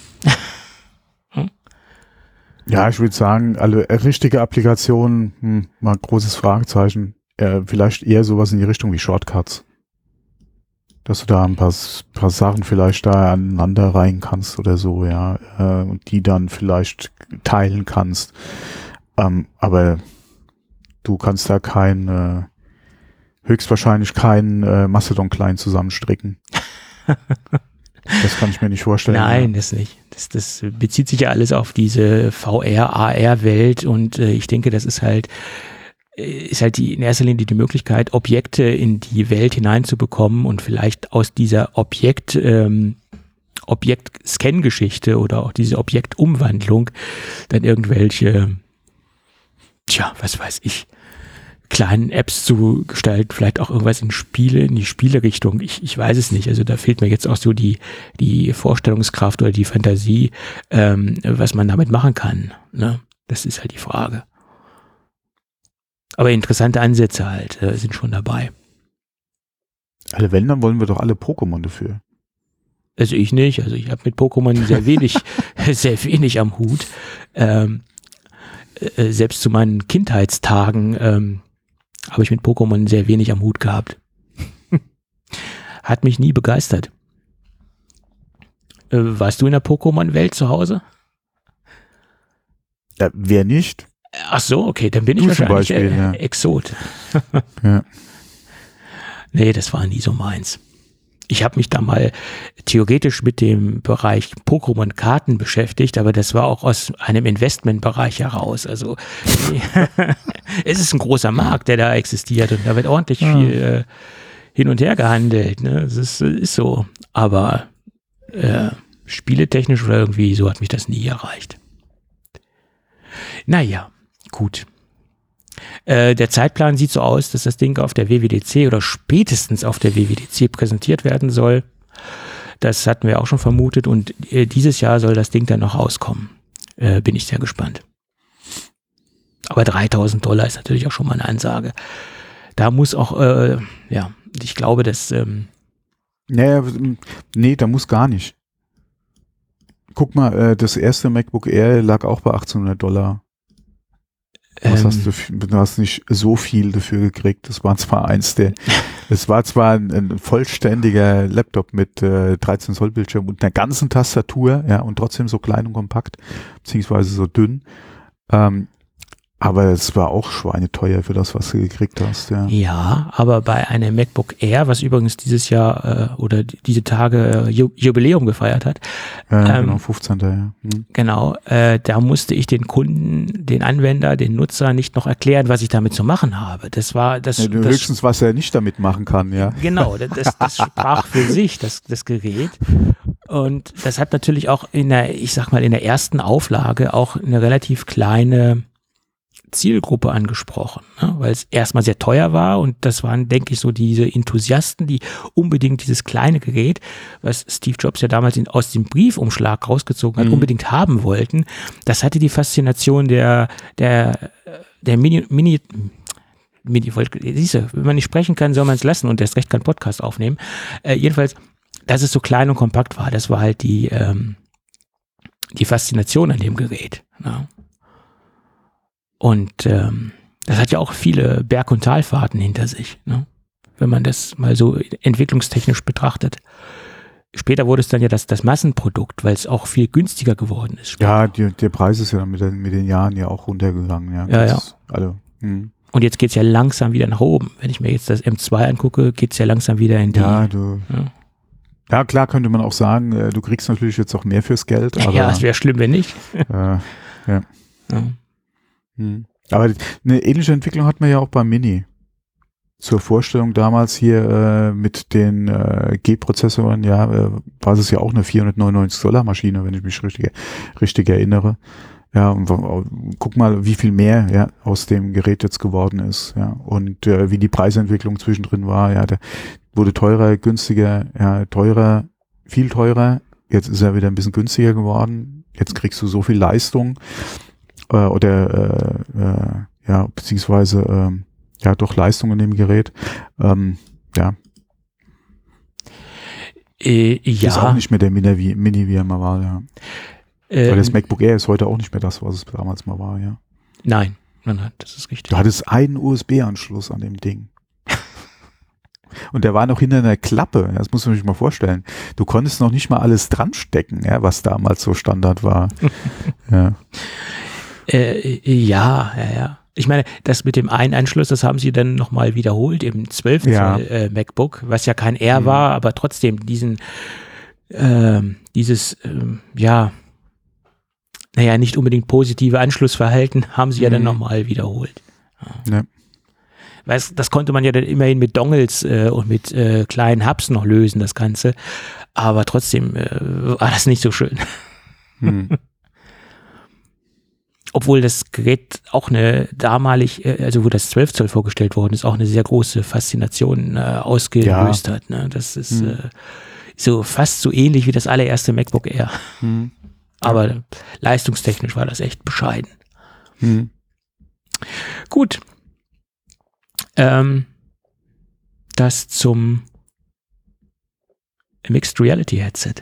Ja, ich würde sagen, alle richtige Applikationen, mal ein großes Fragezeichen, vielleicht eher sowas in die Richtung wie Shortcuts. Dass du da ein paar Sachen vielleicht da aneinander rein kannst oder so, ja, und die dann vielleicht teilen kannst. Aber du kannst da höchstwahrscheinlich keinen Mastodon-Client zusammenstricken. Das kann ich mir nicht vorstellen. Nein, das nicht. Das bezieht sich ja alles auf diese VR, AR-Welt und ich denke, das ist halt in erster Linie die Möglichkeit, Objekte in die Welt hineinzubekommen und vielleicht aus dieser Objekt-Scan-Geschichte oder auch diese Objektumwandlung dann irgendwelche, was weiß ich, kleinen Apps zu gestalten, vielleicht auch irgendwas in die Spielerichtung. Ich weiß es nicht. Also da fehlt mir jetzt auch so die Vorstellungskraft oder die Fantasie, was man damit machen kann. Ne? Das ist halt die Frage. Aber interessante Ansätze halt sind schon dabei. Also wenn, dann wollen wir doch alle Pokémon dafür. Also ich nicht. Also ich habe mit Pokémon sehr wenig am Hut. Selbst zu meinen Kindheitstagen habe ich mit Pokémon sehr wenig am Hut gehabt. Hat mich nie begeistert. Warst du in der Pokémon-Welt zu Hause? Ja, wer nicht? Ach so, okay, dann bin ich wahrscheinlich Exot. Ja. Nee, das war nie so meins. Ich habe mich da mal theoretisch mit dem Bereich Pokémon-Karten beschäftigt, aber das war auch aus einem Investmentbereich heraus. Also es ist ein großer Markt, der da existiert und da wird ordentlich viel hin und her gehandelt. Ne? Das ist so. Aber spieletechnisch oder irgendwie so hat mich das nie erreicht. Naja, gut. Der Zeitplan sieht so aus, dass das Ding auf der WWDC oder spätestens auf der WWDC präsentiert werden soll. Das hatten wir auch schon vermutet und dieses Jahr soll das Ding dann noch rauskommen. Bin ich sehr gespannt. Aber $3.000 ist natürlich auch schon mal eine Ansage. Da muss auch, ich glaube, dass... nee, da muss gar nicht. Guck mal, das erste MacBook Air lag auch bei $1,800. Du hast nicht so viel dafür gekriegt. Das war zwar es war zwar ein vollständiger Laptop mit 13 Zoll Bildschirm und einer ganzen Tastatur, ja, und trotzdem so klein und kompakt, beziehungsweise so dünn. Aber es war auch schweineteuer für das, was du gekriegt hast. Ja, aber bei einem MacBook Air, was übrigens dieses Jahr oder diese Tage Jubiläum gefeiert hat. Genau, 15. Ja. Genau, da musste ich den Kunden, den Anwender, den Nutzer nicht noch erklären, was ich damit zu machen habe. Das war das. Ja, höchstens, was er nicht damit machen kann, ja. Genau, das sprach für sich, das Gerät. Und das hat natürlich auch in der ersten Auflage auch eine relativ kleine Zielgruppe angesprochen, ne? Weil es erstmal sehr teuer war und das waren, denke ich, so diese Enthusiasten, die unbedingt dieses kleine Gerät, was Steve Jobs ja damals aus dem Briefumschlag rausgezogen hat, unbedingt haben wollten. Das hatte die Faszination der Mini, siehst du, wenn man nicht sprechen kann, soll man es lassen und erst recht keinen Podcast aufnehmen. Jedenfalls, dass es so klein und kompakt war, das war halt die Faszination an dem Gerät, ne? Und das hat ja auch viele Berg- und Talfahrten hinter sich, ne? Wenn man das mal so entwicklungstechnisch betrachtet. Später wurde es dann ja das Massenprodukt, weil es auch viel günstiger geworden ist. Ja, der Preis ist ja dann mit den Jahren ja auch runtergegangen. Ja. Und jetzt geht es ja langsam wieder nach oben. Wenn ich mir jetzt das M2 angucke, geht es ja langsam wieder in die... Ja, klar könnte man auch sagen, du kriegst natürlich jetzt auch mehr fürs Geld. Aber, ja, es wäre schlimm, wenn nicht. Ja. Aber eine ähnliche Entwicklung hat man ja auch beim Mini. Zur Vorstellung damals hier mit den G-Prozessoren, war es ja auch eine $499 Maschine, wenn ich mich richtig erinnere. Ja, und guck mal, wie viel mehr aus dem Gerät jetzt geworden ist. Ja, und wie die Preisentwicklung zwischendrin war. Ja, der wurde teurer, günstiger, teurer, viel teurer. Jetzt ist er wieder ein bisschen günstiger geworden. Jetzt kriegst du so viel Leistung. Beziehungsweise doch Leistung in dem Gerät. Ist auch nicht mehr der Mini, wie er mal war, ja. Weil das MacBook Air ist heute auch nicht mehr das, was es damals mal war, ja. Nein, das ist richtig. Du hattest einen USB-Anschluss an dem Ding. Und der war noch hinter einer Klappe, das muss man sich mal vorstellen. Du konntest noch nicht mal alles dran stecken, was damals so Standard war. Ja. Ja. Ich meine, das mit dem einen Anschluss, das haben sie dann nochmal wiederholt im 12 Zoll MacBook, was ja kein Air war, aber trotzdem nicht unbedingt positive Anschlussverhalten haben sie ja dann nochmal wiederholt. Ja. Das konnte man ja dann immerhin mit Dongles und mit kleinen Hubs noch lösen, das Ganze. Aber trotzdem war das nicht so schön. Obwohl das Gerät auch wo das 12 Zoll vorgestellt worden ist, auch eine sehr große Faszination ausgelöst hat. Ne? Das ist so fast so ähnlich wie das allererste MacBook Air. Aber leistungstechnisch war das echt bescheiden. Gut. Das zum Mixed Reality Headset.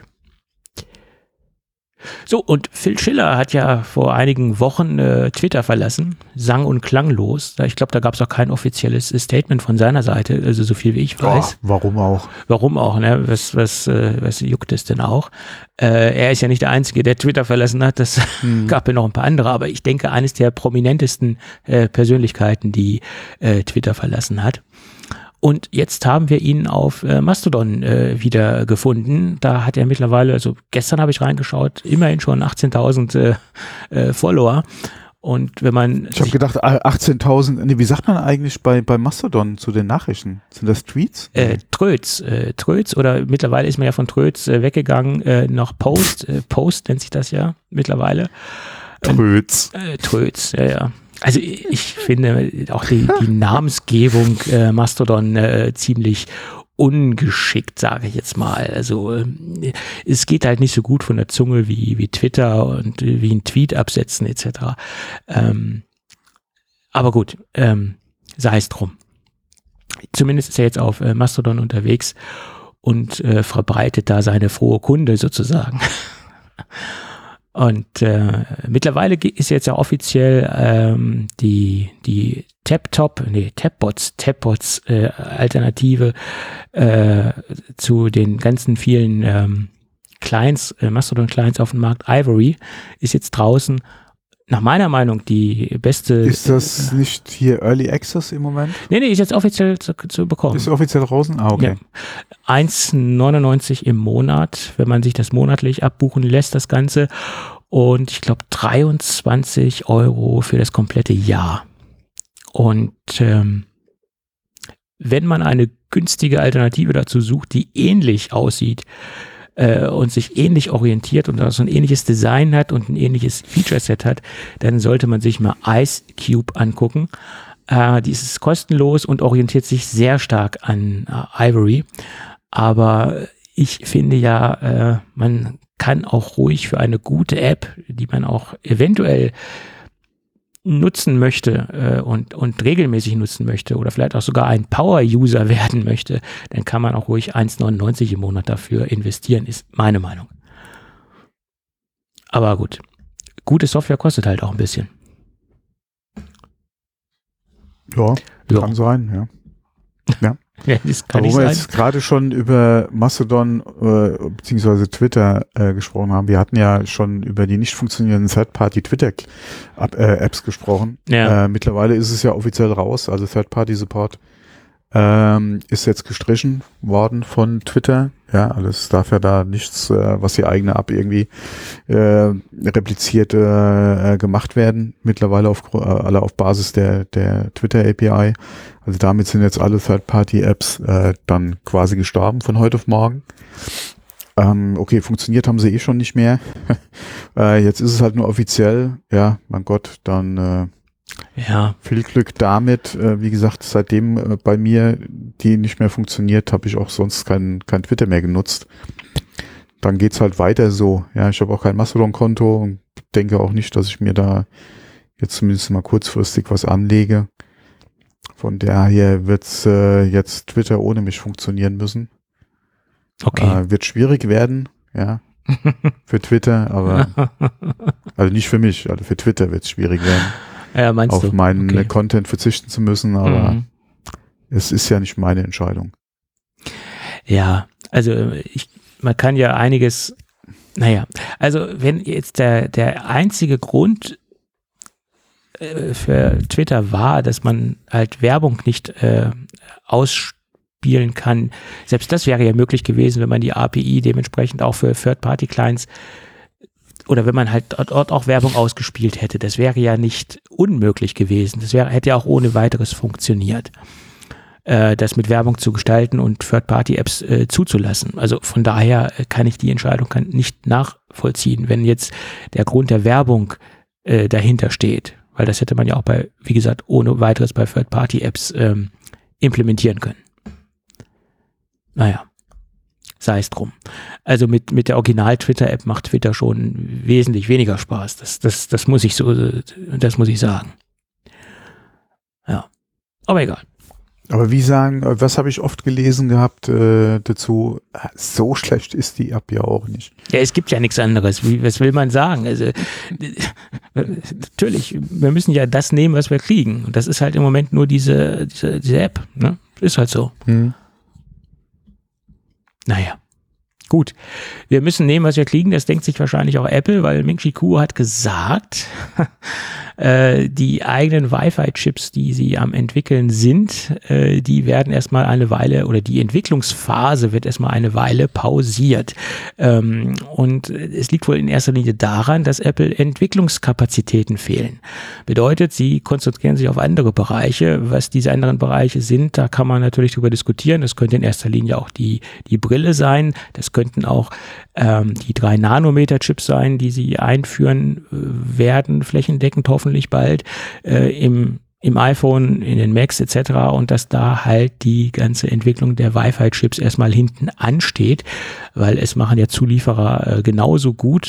So, und Phil Schiller hat ja vor einigen Wochen Twitter verlassen, sang- und klanglos. Ich glaube, da gab es auch kein offizielles Statement von seiner Seite, also so viel wie ich weiß. Warum auch? Warum auch, ne? Was juckt es denn auch? Er ist ja nicht der Einzige, der Twitter verlassen hat, das gab ja noch ein paar andere, aber ich denke, eines der prominentesten Persönlichkeiten, die Twitter verlassen hat. Und jetzt haben wir ihn auf Mastodon wieder gefunden. Da hat er mittlerweile, also gestern habe ich reingeschaut, immerhin schon 18.000 Follower. Und wenn man... Ich habe gedacht, 18.000, wie sagt man eigentlich bei Mastodon zu den Nachrichten? Sind das Tweets? Tröts, oder mittlerweile ist man ja von Tröts weggegangen, noch Post nennt sich das ja mittlerweile. Tröts, ja. Also ich finde auch die Namensgebung Mastodon ziemlich ungeschickt, sage ich jetzt mal. Also es geht halt nicht so gut von der Zunge wie Twitter und wie ein Tweet absetzen etc. Aber gut, sei es drum. Zumindest ist er jetzt auf Mastodon unterwegs und verbreitet da seine frohe Kunde sozusagen. Und mittlerweile ist jetzt ja offiziell die Tapbots Alternative zu den ganzen vielen Clients, Mastodon-Clients auf dem Markt. Ivory ist jetzt draußen. Nach meiner Meinung die beste. Ist das nicht hier Early Access im Moment? Nee, ist jetzt offiziell zu bekommen. Ist offiziell draußen? Ah, okay. Ja. 1,99 im Monat, wenn man sich das monatlich abbuchen lässt, das Ganze. Und ich glaube 23 € für das komplette Jahr. Und wenn man eine günstige Alternative dazu sucht, die ähnlich aussieht, und sich ähnlich orientiert und so ein ähnliches Design hat und ein ähnliches Feature-Set hat, dann sollte man sich mal IceCube angucken. Die ist kostenlos und orientiert sich sehr stark an Ivory. Aber ich finde ja, man kann auch ruhig für eine gute App, die man auch eventuell nutzen möchte und regelmäßig nutzen möchte oder vielleicht auch sogar ein Power-User werden möchte, dann kann man auch ruhig 1,99 im Monat dafür investieren, ist meine Meinung. Aber gut, gute Software kostet halt auch ein bisschen. Ja, kann sein, ja. Ja, das kann aber nicht wo wir sein. jetzt gerade schon über Mastodon beziehungsweise Twitter gesprochen haben, wir hatten ja schon über die nicht funktionierenden Third-Party-Twitter-Apps gesprochen. Ja. Mittlerweile ist es ja offiziell raus, also Third-Party-Support ist jetzt gestrichen worden von Twitter. Ja, also es darf ja da nichts, was die eigene App irgendwie repliziert gemacht werden. Mittlerweile alle auf Basis der Twitter API. Also damit sind jetzt alle Third-Party-Apps dann quasi gestorben von heute auf morgen. Okay, funktioniert haben sie schon nicht mehr. Jetzt ist es halt nur offiziell. Ja, mein Gott, dann Ja. viel Glück damit. Wie gesagt, seitdem bei mir die nicht mehr funktioniert, habe ich auch sonst kein Twitter mehr genutzt. Dann geht's halt weiter so. Ja, ich habe auch kein Mastodon-Konto und denke auch nicht, dass ich mir da jetzt zumindest mal kurzfristig was anlege. Von daher wird's jetzt Twitter ohne mich funktionieren müssen. Okay. Wird schwierig werden, ja, für Twitter, aber also nicht für mich, also für Twitter wird's schwierig werden. Ja, meinst auf du? meinen Okay. Content verzichten zu müssen, aber es ist ja nicht meine Entscheidung. Ja, also man kann ja einiges, also wenn jetzt der einzige Grund für Twitter war, dass man halt Werbung nicht ausspielen kann, selbst das wäre ja möglich gewesen, wenn man die API dementsprechend auch für Third-Party-Clients oder wenn man halt dort auch Werbung ausgespielt hätte. Das wäre ja nicht unmöglich gewesen. Das hätte ja auch ohne weiteres funktioniert, das mit Werbung zu gestalten und Third-Party-Apps zuzulassen. Also von daher kann ich die Entscheidung nicht nachvollziehen, wenn jetzt der Grund der Werbung dahinter steht. Weil das hätte man ja auch wie gesagt, ohne weiteres bei Third-Party-Apps implementieren können. Naja. Sei es drum. Also mit der Original-Twitter-App macht Twitter schon wesentlich weniger Spaß. Das muss ich sagen. Ja. Aber egal. Aber was habe ich oft gelesen gehabt dazu? So schlecht ist die App ja auch nicht. Ja, es gibt ja nichts anderes. Was will man sagen? Also natürlich, wir müssen ja das nehmen, was wir kriegen. Und das ist halt im Moment nur diese App. Ne? Ist halt so. Naja, gut. Wir müssen nehmen, was wir kriegen. Das denkt sich wahrscheinlich auch Apple, weil Ming-Chi Kuo hat gesagt, die eigenen Wi-Fi-Chips, die sie am entwickeln sind, die werden erstmal eine Weile oder die Entwicklungsphase wird erstmal eine Weile pausiert. Und es liegt wohl in erster Linie daran, dass Apple Entwicklungskapazitäten fehlen. Bedeutet, sie konzentrieren sich auf andere Bereiche. Was diese anderen Bereiche sind, da kann man natürlich drüber diskutieren. Das könnte in erster Linie auch die Brille sein. Das könnten auch die 3-Nanometer-Chips sein, die sie einführen werden, flächendeckend hoffentlich bald, im iPhone, in den Macs etc. und dass da halt die ganze Entwicklung der Wi-Fi-Chips erstmal hinten ansteht, weil es machen ja Zulieferer genauso gut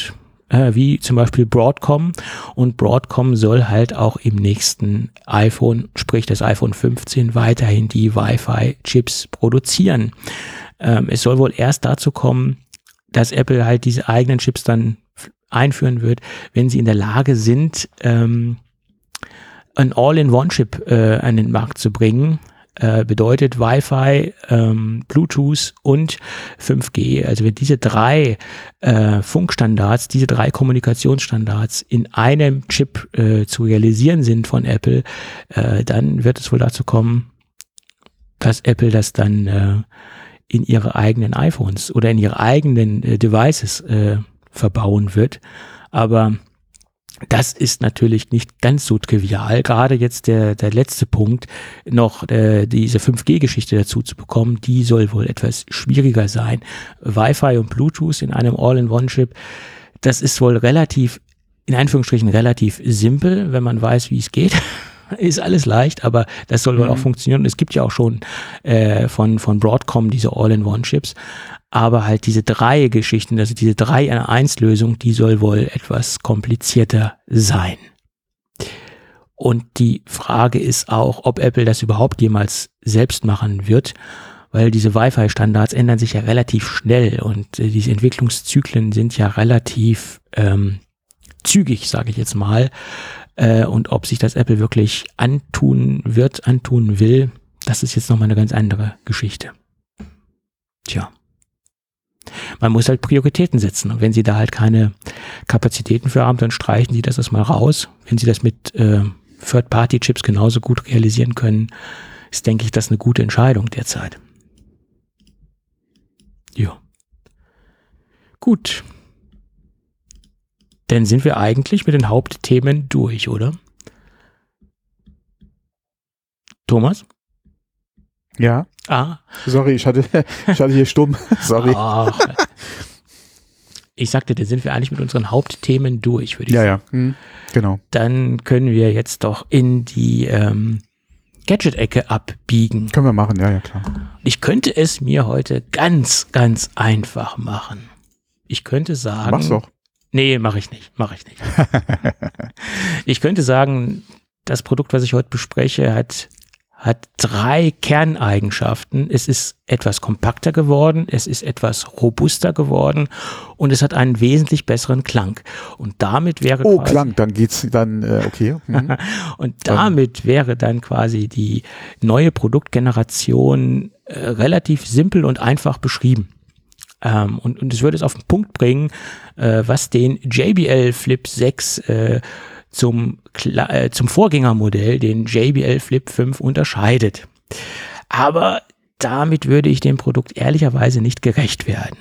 wie zum Beispiel Broadcom. Und Broadcom soll halt auch im nächsten iPhone, sprich das iPhone 15, weiterhin die Wi-Fi-Chips produzieren. Es soll wohl erst dazu kommen, dass Apple halt diese eigenen Chips dann einführen wird, wenn sie in der Lage sind, ein All-in-One-Chip an den Markt zu bringen. Bedeutet Wi-Fi, Bluetooth und 5G. Also wenn diese drei Funkstandards, diese drei Kommunikationsstandards in einem Chip zu realisieren sind von Apple, dann wird es wohl dazu kommen, dass Apple das dann in ihre eigenen iPhones oder in ihre eigenen Devices verbauen wird. Aber das ist natürlich nicht ganz so trivial. Gerade jetzt der letzte Punkt, noch diese 5G-Geschichte dazu zu bekommen, die soll wohl etwas schwieriger sein. Wi-Fi und Bluetooth in einem All-in-One-Chip, das ist wohl relativ, in Anführungsstrichen relativ simpel, wenn man weiß, wie es geht. Ist alles leicht, aber das soll wohl auch funktionieren. Und es gibt ja auch schon von Broadcom diese All-in-One-Chips. Aber halt diese drei Geschichten, also diese 3-in-1-Lösung, die soll wohl etwas komplizierter sein. Und die Frage ist auch, ob Apple das überhaupt jemals selbst machen wird, weil diese Wi-Fi-Standards ändern sich ja relativ schnell und diese Entwicklungszyklen sind ja relativ zügig, sage ich jetzt mal. Und ob sich das Apple wirklich antun will, das ist jetzt nochmal eine ganz andere Geschichte. Tja. Man muss halt Prioritäten setzen. Und wenn sie da halt keine Kapazitäten für haben, dann streichen sie das erstmal raus. Wenn sie das mit Third-Party-Chips genauso gut realisieren können, ist, denke ich, das eine gute Entscheidung derzeit. Ja. Gut. Dann sind wir eigentlich mit den Hauptthemen durch, oder? Thomas? Ja. Sorry, ich hatte hier stumm. Sorry. Ach, ich sagte, dann sind wir eigentlich mit unseren Hauptthemen durch, würde ich sagen. Ja. Genau. Dann können wir jetzt doch in die Gadget-Ecke abbiegen. Können wir machen, ja, klar. Ich könnte es mir heute ganz, ganz einfach machen. Ich könnte sagen... Mach's doch. Nee, mache ich nicht. Ich könnte sagen, das Produkt, was ich heute bespreche, hat 3 Kerneigenschaften. Es ist etwas kompakter geworden, es ist etwas robuster geworden und es hat einen wesentlich besseren Klang. Und damit wäre Klang, dann geht's okay. Und damit wäre dann quasi die neue Produktgeneration relativ simpel und einfach beschrieben. Und es würde es auf den Punkt bringen, was den JBL Flip 6 zum Vorgängermodell, den JBL Flip 5, unterscheidet. Aber damit würde ich dem Produkt ehrlicherweise nicht gerecht werden.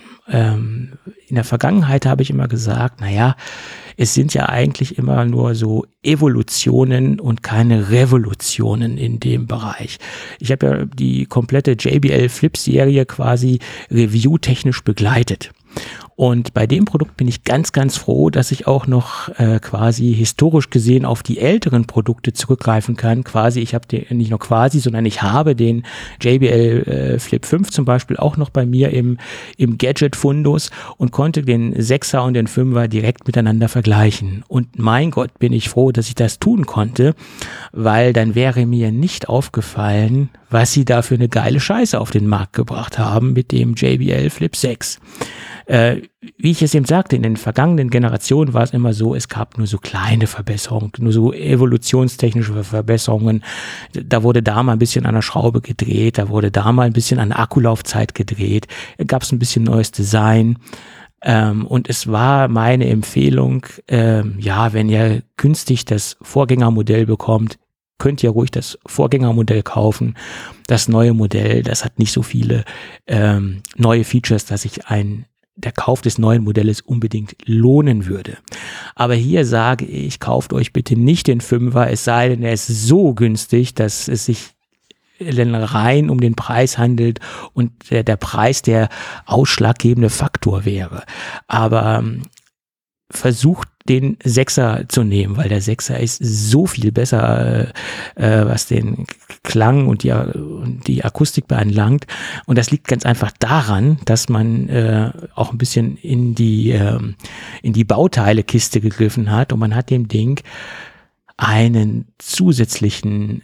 In der Vergangenheit habe ich immer gesagt, naja, es sind ja eigentlich immer nur so Evolutionen und keine Revolutionen in dem Bereich. Ich habe ja die komplette JBL Flip-Serie quasi reviewtechnisch begleitet. Und bei dem Produkt bin ich ganz, ganz froh, dass ich auch noch quasi historisch gesehen auf die älteren Produkte zurückgreifen kann. Quasi, ich habe nicht nur quasi, sondern ich habe den JBL Flip 5 zum Beispiel auch noch bei mir im Gadget-Fundus und konnte den 6er und den 5er direkt miteinander vergleichen. Und mein Gott, bin ich froh, dass ich das tun konnte, weil dann wäre mir nicht aufgefallen, was sie da für eine geile Scheiße auf den Markt gebracht haben mit dem JBL Flip 6. Wie ich es eben sagte, in den vergangenen Generationen war es immer so, es gab nur so kleine Verbesserungen, nur so evolutionstechnische Verbesserungen. Da wurde da mal ein bisschen an der Schraube gedreht, da wurde da mal ein bisschen an der Akkulaufzeit gedreht, gab es ein bisschen neues Design. Und es war meine Empfehlung, wenn ihr günstig das Vorgängermodell bekommt, könnt ihr ruhig das Vorgängermodell kaufen. Das neue Modell, das hat nicht so viele neue Features, dass sich der Kauf des neuen Modells unbedingt lohnen würde. Aber hier sage ich, kauft euch bitte nicht den 5er, es sei denn, er ist so günstig, dass es sich rein um den Preis handelt und der Preis der ausschlaggebende Faktor wäre. Aber versucht den 6er zu nehmen, weil der 6er ist so viel besser, was den Klang und die Akustik beanlangt. Und das liegt ganz einfach daran, dass man auch ein bisschen in die Bauteilekiste gegriffen hat und man hat dem Ding einen zusätzlichen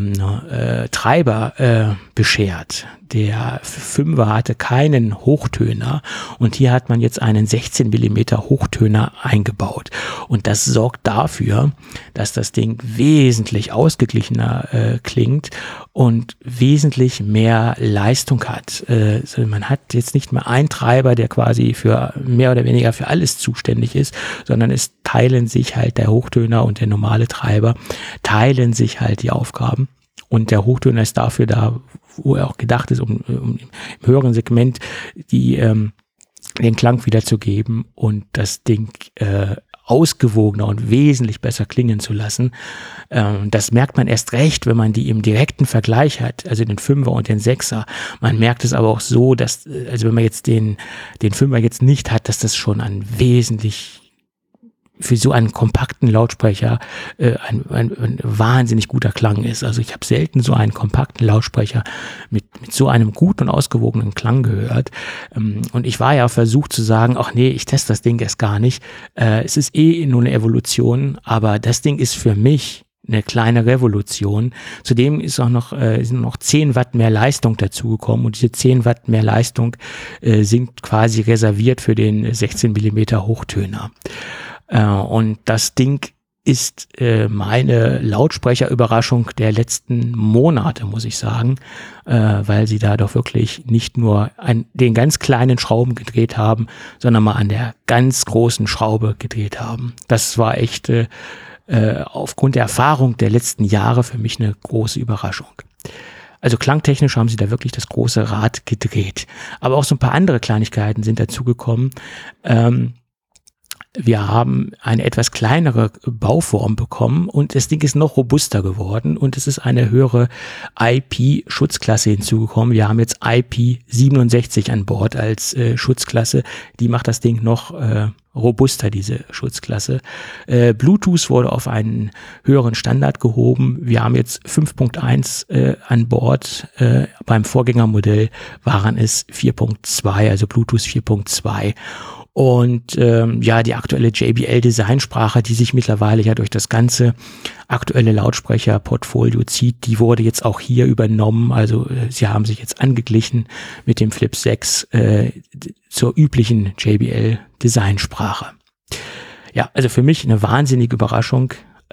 Treiber beschert. Der 5er hatte keinen Hochtöner und hier hat man jetzt einen 16 mm Hochtöner eingebaut. Und das sorgt dafür, dass das Ding wesentlich ausgeglichener klingt und wesentlich mehr Leistung hat. Also man hat jetzt nicht mehr einen Treiber, der quasi für mehr oder weniger für alles zuständig ist, sondern es teilen sich halt der Hochtöner und der normale Treiber, teilen sich halt die Aufgaben. Und der Hochtöner ist dafür da, wo er auch gedacht ist, um im höheren Segment den Klang wiederzugeben und das Ding ausgewogener und wesentlich besser klingen zu lassen. Das merkt man erst recht, wenn man die im direkten Vergleich hat, also den 5er und den 6er. Man merkt es aber auch so, dass, also wenn man jetzt den 5er jetzt nicht hat, dass das schon ein wesentlich für so einen kompakten Lautsprecher ein wahnsinnig guter Klang ist. Also ich habe selten so einen kompakten Lautsprecher mit so einem guten und ausgewogenen Klang gehört. Und ich war ja versucht zu sagen, ach nee, ich teste das Ding erst gar nicht. Es ist nur eine Evolution, aber das Ding ist für mich eine kleine Revolution. Zudem ist auch sind noch 10 Watt mehr Leistung dazugekommen und diese 10 Watt mehr Leistung sind quasi reserviert für den 16 mm Hochtöner. Und das Ding ist meine Lautsprecherüberraschung der letzten Monate, muss ich sagen, weil sie da doch wirklich nicht nur an den ganz kleinen Schrauben gedreht haben, sondern mal an der ganz großen Schraube gedreht haben. Das war echt aufgrund der Erfahrung der letzten Jahre für mich eine große Überraschung. Also klangtechnisch haben sie da wirklich das große Rad gedreht. Aber auch so ein paar andere Kleinigkeiten sind dazugekommen. Wir haben eine etwas kleinere Bauform bekommen und das Ding ist noch robuster geworden und es ist eine höhere IP-Schutzklasse hinzugekommen. Wir haben jetzt IP67 an Bord als Schutzklasse. Die macht das Ding noch robuster, diese Schutzklasse. Bluetooth wurde auf einen höheren Standard gehoben. Wir haben jetzt 5.1 an Bord. Beim Vorgängermodell waren es 4.2, also Bluetooth 4.2. Und die aktuelle JBL-Designsprache, die sich mittlerweile ja durch das ganze aktuelle Lautsprecherportfolio zieht, die wurde jetzt auch hier übernommen. Also sie haben sich jetzt angeglichen mit dem Flip 6 zur üblichen JBL-Designsprache. Ja, also für mich eine wahnsinnige Überraschung,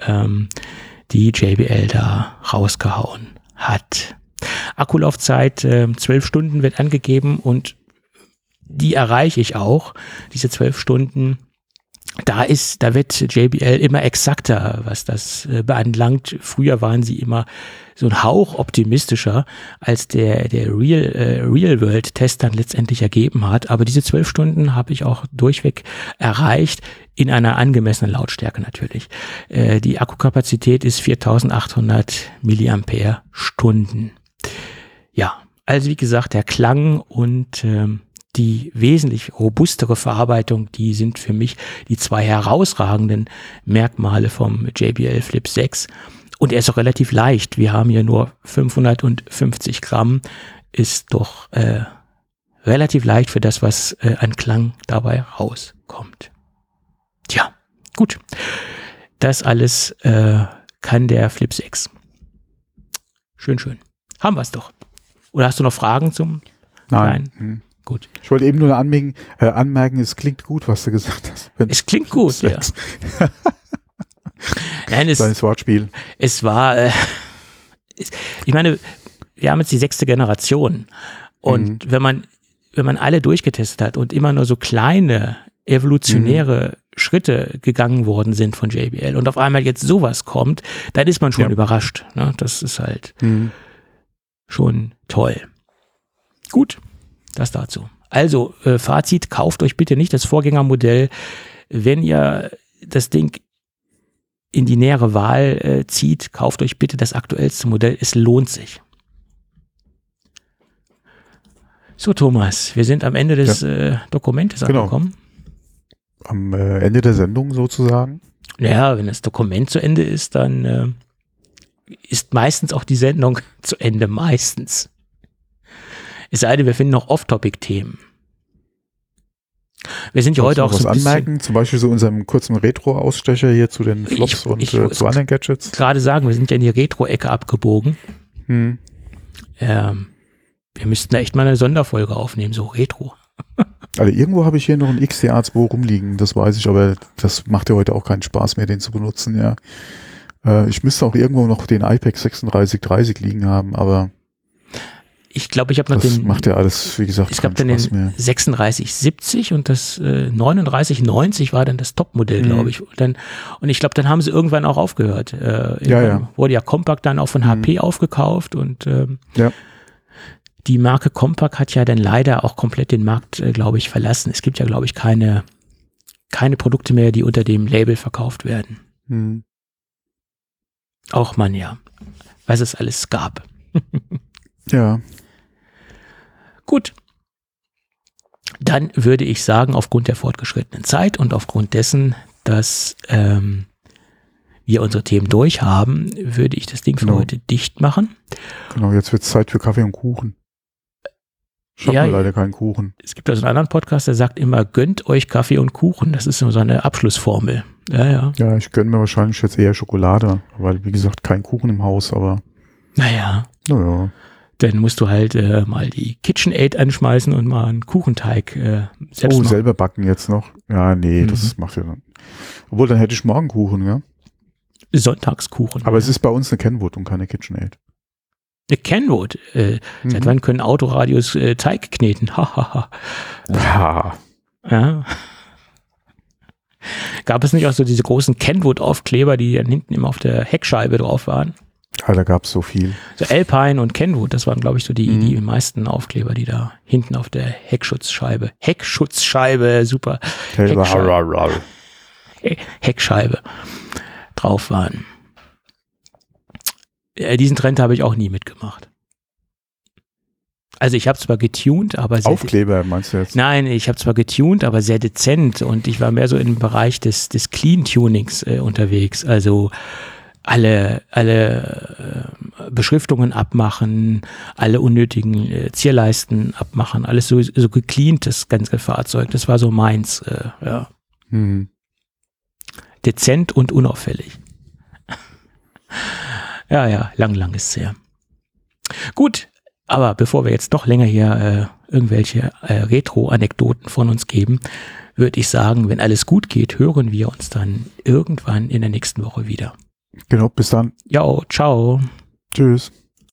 die JBL da rausgehauen hat. Akkulaufzeit 12 Stunden wird angegeben und die erreiche ich auch, diese 12 Stunden. Da wird JBL immer exakter, was das beanlangt. Früher waren sie immer so ein Hauch optimistischer, als der Real-World-Test dann letztendlich ergeben hat. Aber diese 12 Stunden habe ich auch durchweg erreicht, in einer angemessenen Lautstärke natürlich. Die Akkukapazität ist 4800 Milliampere-Stunden. Ja, also wie gesagt, der Klang und die wesentlich robustere Verarbeitung, die sind für mich die 2 herausragenden Merkmale vom JBL Flip 6. Und er ist auch relativ leicht. Wir haben hier nur 550 Gramm. Ist doch relativ leicht für das, was an Klang dabei rauskommt. Tja, gut. Das alles kann der Flip 6. Schön, schön. Haben wir es doch. Oder hast du noch Fragen zum Nein. Kleinen? Gut. Ich wollte eben nur anmerken, es klingt gut, was du gesagt hast. Es klingt gut, ja. Nein, Kleines Wortspiel. Es war, ich meine, wir haben jetzt die 6. Generation und wenn man alle durchgetestet hat und immer nur so kleine evolutionäre Schritte gegangen worden sind von JBL und auf einmal jetzt sowas kommt, dann ist man schon überrascht. Ne? Das ist halt schon toll. Gut. Das dazu. Also, Fazit, kauft euch bitte nicht das Vorgängermodell. Wenn ihr das Ding in die nähere Wahl zieht, kauft euch bitte das aktuellste Modell. Es lohnt sich. So, Thomas, wir sind am Ende des Dokumentes angekommen. am Ende der Sendung sozusagen? Ja, wenn das Dokument zu Ende ist, dann ist meistens auch die Sendung zu Ende, meistens. Es sei denn, wir finden noch Off-Topic-Themen. Wir sind ja heute auch was so ein bisschen anmerken, zum Beispiel so unserem kurzen Retro-Ausstecher hier zu den Flops und zu anderen Gadgets. Gerade sagen, wir sind ja in die Retro-Ecke abgebogen. Wir müssten da echt mal eine Sonderfolge aufnehmen, so Retro. Also irgendwo habe ich hier noch einen XDA2 rumliegen, das weiß ich, aber das macht ja heute auch keinen Spaß mehr, den zu benutzen, ja. Ich müsste auch irgendwo noch den iPad 3630 liegen haben, aber ich glaube, ich habe noch das macht ja alles, wie gesagt, es gab dann den 3670 und das 3990 war dann das Topmodell, glaube ich. Und ich glaube, dann haben sie irgendwann auch aufgehört. Wurde ja Compaq dann auch von HP aufgekauft und die Marke Compaq hat ja dann leider auch komplett den Markt, glaube ich, verlassen. Es gibt ja, glaube ich, keine Produkte mehr, die unter dem Label verkauft werden. Auch man ja, was es alles gab. Ja. Gut. Dann würde ich sagen, aufgrund der fortgeschrittenen Zeit und aufgrund dessen, dass wir unsere Themen durch haben, würde ich das Ding für heute dicht machen. Genau, jetzt wird es Zeit für Kaffee und Kuchen. Ich habe leider keinen Kuchen. Es gibt also einen anderen Podcast, der sagt immer, gönnt euch Kaffee und Kuchen. Das ist so eine Abschlussformel. Ja, ich gönne mir wahrscheinlich jetzt eher Schokolade, weil, wie gesagt, kein Kuchen im Haus, aber naja. Dann musst du halt mal die KitchenAid anschmeißen und mal einen Kuchenteig selbst machen. Selber backen jetzt noch? Ja, nee, das macht ja dann. Obwohl, dann hätte ich morgen Kuchen, ja? Sonntagskuchen. Aber es ist bei uns eine Kenwood und keine KitchenAid. Eine Kenwood? Seit wann können Autoradios Teig kneten? Ja. Gab es nicht auch so diese großen Kenwood-Aufkleber, die dann hinten immer auf der Heckscheibe drauf waren? Ja, da gab es so viel. So Alpine und Kenwood, das waren, glaube ich, so die meisten Aufkleber, die da hinten auf der Heckschutzscheibe, super, Heckscheibe drauf waren. Diesen Trend habe ich auch nie mitgemacht. Also ich habe zwar getuned, aber sehr Aufkleber meinst du jetzt? Nein, ich habe zwar getuned, aber sehr dezent und ich war mehr so im Bereich des Clean-Tunings unterwegs. Also alle Beschriftungen abmachen, alle unnötigen Zierleisten abmachen, alles so gecleant, das ganze Fahrzeug. Das war so meins, ja. Dezent und unauffällig. Ja, lang ist es her. Gut, aber bevor wir jetzt noch länger hier irgendwelche Retro-Anekdoten von uns geben, würde ich sagen, wenn alles gut geht, hören wir uns dann irgendwann in der nächsten Woche wieder. Genau, bis dann. Ja, ciao. Tschüss.